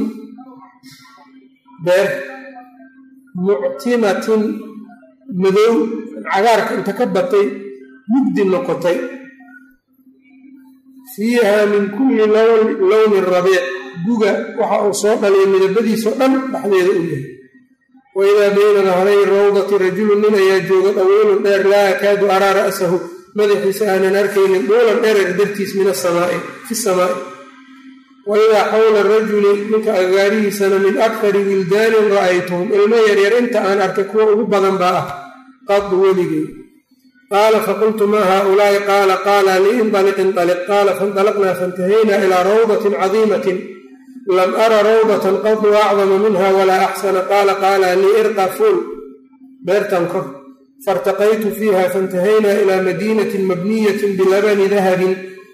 S1: beer muctimatin madow cagaarka inta ka batay mugdi noqotay fiiha min kulli lowni rabiic guga waxa uu soo dhaliyay midabadiisao dhan dhexdeeda u yahay. waidaa bayna dahray rawdati rajulun nin ayaa jooga dawiilun dheer laa akaadu araa ra'sahu madaxiisa aanan arkaynin dhuulan dherer dartiis min asamaa'i fi samaa'i. waidaa xawla rajuli ninka agaarihiisana min akthari wildaanin ra'aytuhum ilmo yaryar inta aan arkay kuwa ugu badan baa ah qad weligay. qaala faqultu maa haaulaa'i qaala lii indaliq qaala faindalaqnaa faintahaynaa ilaa rawdatin cadiimatin lam ara rawdatan qadu acdama minha walaa axsana qaala lii irqa fuul beertan kor fairtaqaytu fiiha faintahaynaa ilaa madiinatin mabniyatin bilabini dahabin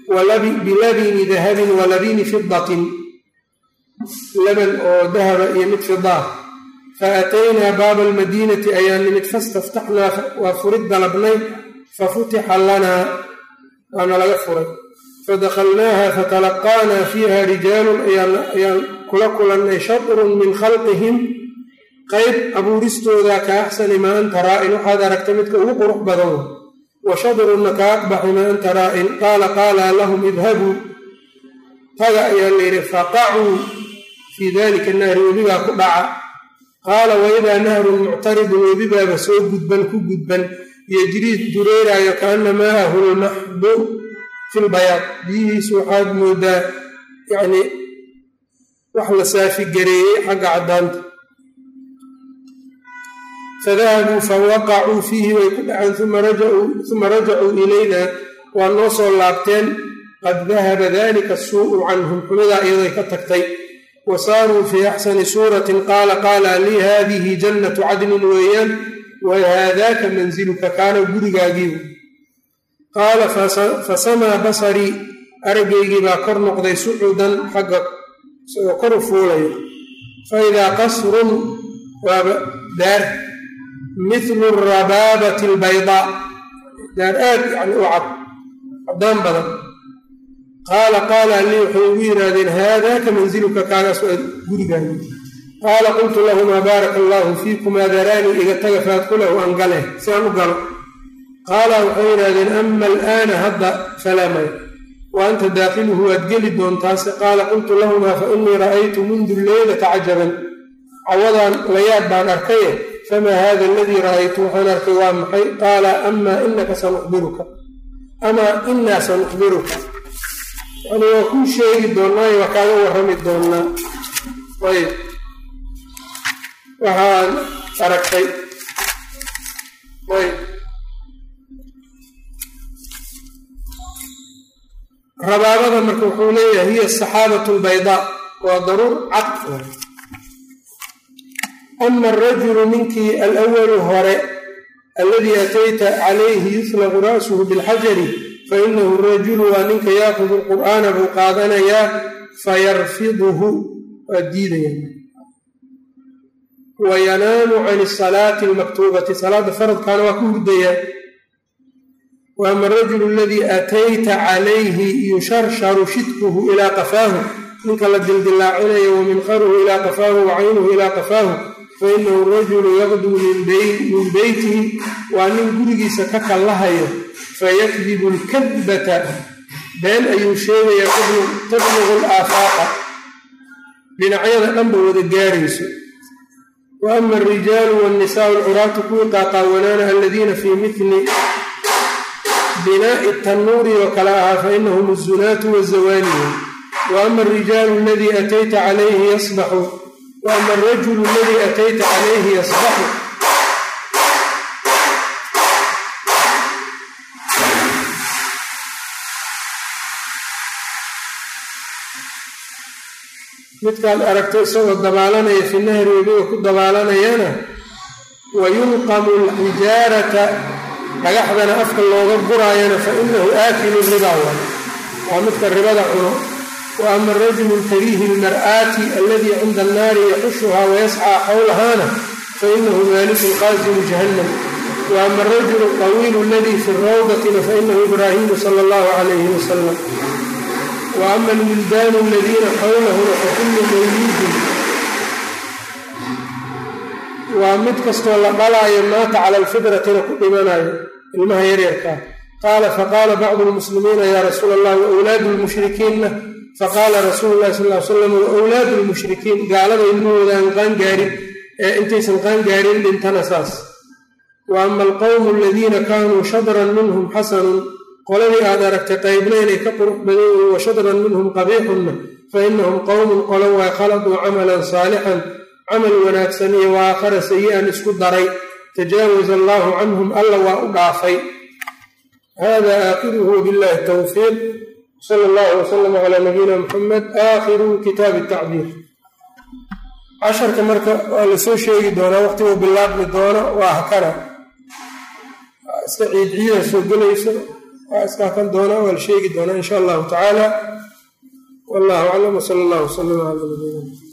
S1: walabini fidatin laban oo dahaba iyo mid fidaa. faataynaa baaba almadiinati ayaan nimid fastaftaxnaa waa furid dalabnay fafutixa lanaa waana laga furay. fadakhalnaaha fatalaqaanaa fiiha rijaalun ayaan kula kulannay shatrun min khalqihim qayb abuuristooda ka axsani maa anta raa'in waxaad aragta midka ugu qurux badan wa shadrunna ka aqbaxi maa anta raa'in. qaala lahum idhabuu taga ayaa layidhi faqacuu fii dalika nahri webigaa ku dhaca. qaala waidaa nahrun muctaridun webibaaba soo gudban ku gudban yejrii dureeraayo kaana maahu lmaxbu fi lbayaad biyihiisu waxaad moodaa yacni wax la saafigareeyey xagga caddaanta. fadahabuu fawaqacuu fiihi way ku dhaceen uma rajacuu ilayna waa noo soo laabteen qad dahaba dalika asuu'u canhum xumidaa iyaday ka tagtay. wa saaruu fii axsani suuratin qaala lii haadihi jannatu cadnin weeyaan wa haadaaka manziluka kaana gurigaagii. qaala fasamaa basarii aragaygii baa kor noqday sucuudan xagga isagoo kor u fuulayo. faidaa qasrun waaba daar mithlu rabaabati albaydaa daar aad yani u caddaan badan. qaala lii waxay ugu yidhaahdeen haadaaka manziluka kaagaas waa gurigaagii. qaala qultu lahumaa baaraka allaahu fiikumaa daraanii iga taga faadkulahu an gale si aan u galo. qaala waxay yidhaahdeen ama alaana hadda falaa may wa anta daakiluhu waad geli doontaase. qaala qultu lahumaa fa innii ra'aytu mundu leylata cajaban cawadaan layaab baan arkaye famaa haada aladii ra'aytu waxaan arkay waa maxay. qaala amaa inaa sanukhbiruka yani waa kuu sheegi doonnaayo waa kaaga warrami doonnaa. ayb waxaan aragtay ayb rabaabada marka wuxuu leeyahay hiya asaxaabatu albaydaa waa daruur cad. ama arajulu ninkii alawalu hore alladii atayta calayhi yuslaqu ra'suhu bilxajari fainahu rajulu waa ninka yaakudu alqur'aana buu qaadanayaa fayarfiduhu waa diidaya wa yanaamu can asalaati almaktuubati salaada faradkaana waa ku hurdayaa. wa ama arajulu aladii atayta calayhi yusharsharu shidkuhu ilaa qafaahu ninka la dildilaacinayo wa minqaruhu ilaa qafaahu wa caynuhu ilaa qafaahu fainahu rajulu yaqduu min beytihi waa nin gurigiisa ka kallahayo fayakdibu lkadbata been ayuu sheegayaa tablugu alaafaqa dhinacyada dhanba wada gaarayso. wa ama alrijaalu waannisaau alcuraatu kuwii qaaqaawanaana aladiina fii mitli binaa'i tannuuri oo kale ahaa fainahum azunaatu wazawaaniyu. wa ama alrijaalu aladii atayta calayhi yasbaxu wa ama alrajulu aladii atayta calayhi yasbaxu midkaad aragto isagoo dabaalanaya fi nahri webiga ku dabaalanayana wa yulqamu alxijaarata dhagaxdana afka looga guraayana fa inahu aakilu ribaa waa midka ribada cuno. wa ama arajulu alkariihi almar'aati aladii cinda annaari yaxushuhaa wayascaa xawlahaana fa inahu maaliku qaasimu jahannam. wa ama arajulu alطawiilu aladii fi rawdatina fa inahu ibraahimu sala allahu calayhi wasalam. wa ama alwildaanu aladiina xawlahuna fa kullu mawliidin waa mid kastoo la dhalaayo maata cala alfidratina ku dhimanayo ilmaha yaryarkaa. qaala faqaala bacdu lmuslimiina yaa rasuula allah wa awlaadu lmushrikiinna faqaala rasuulu llahi sal ly slam wawlaadu lmushrikiin gaalada ilmahoodaan qaangaarin intaysan qaangaarin dhintana saas wa ama alqowmu aladiina kaanuu shadran minhum xasanun qoladii aad aragtay qaybna inay ka qurux badan yihiin wa shadran minhum qabiixunna fa inahum qowmun qolo waa khaladuu camalan saalixan camal wanaagsan iyo wa aakhara sayi-an isku daray tajaawaza allaahu canhum alla waa u dhaafay. hada aakhiruhu billahi tawfiiq sala allahu wasalam calaa nabiyina muxamed. aakhiru kitaabi tacbiir. casharka marka waa lasoo sheegi doonaa waqtiguu bilaabmi doono waa hakana iska ciidciida soo gelayso waa iska hakan doonaa waa la sheegi doonaa insha allahu tacaala. wallahu aclam wsala allahu wasalam calaa nabiyina muxamed.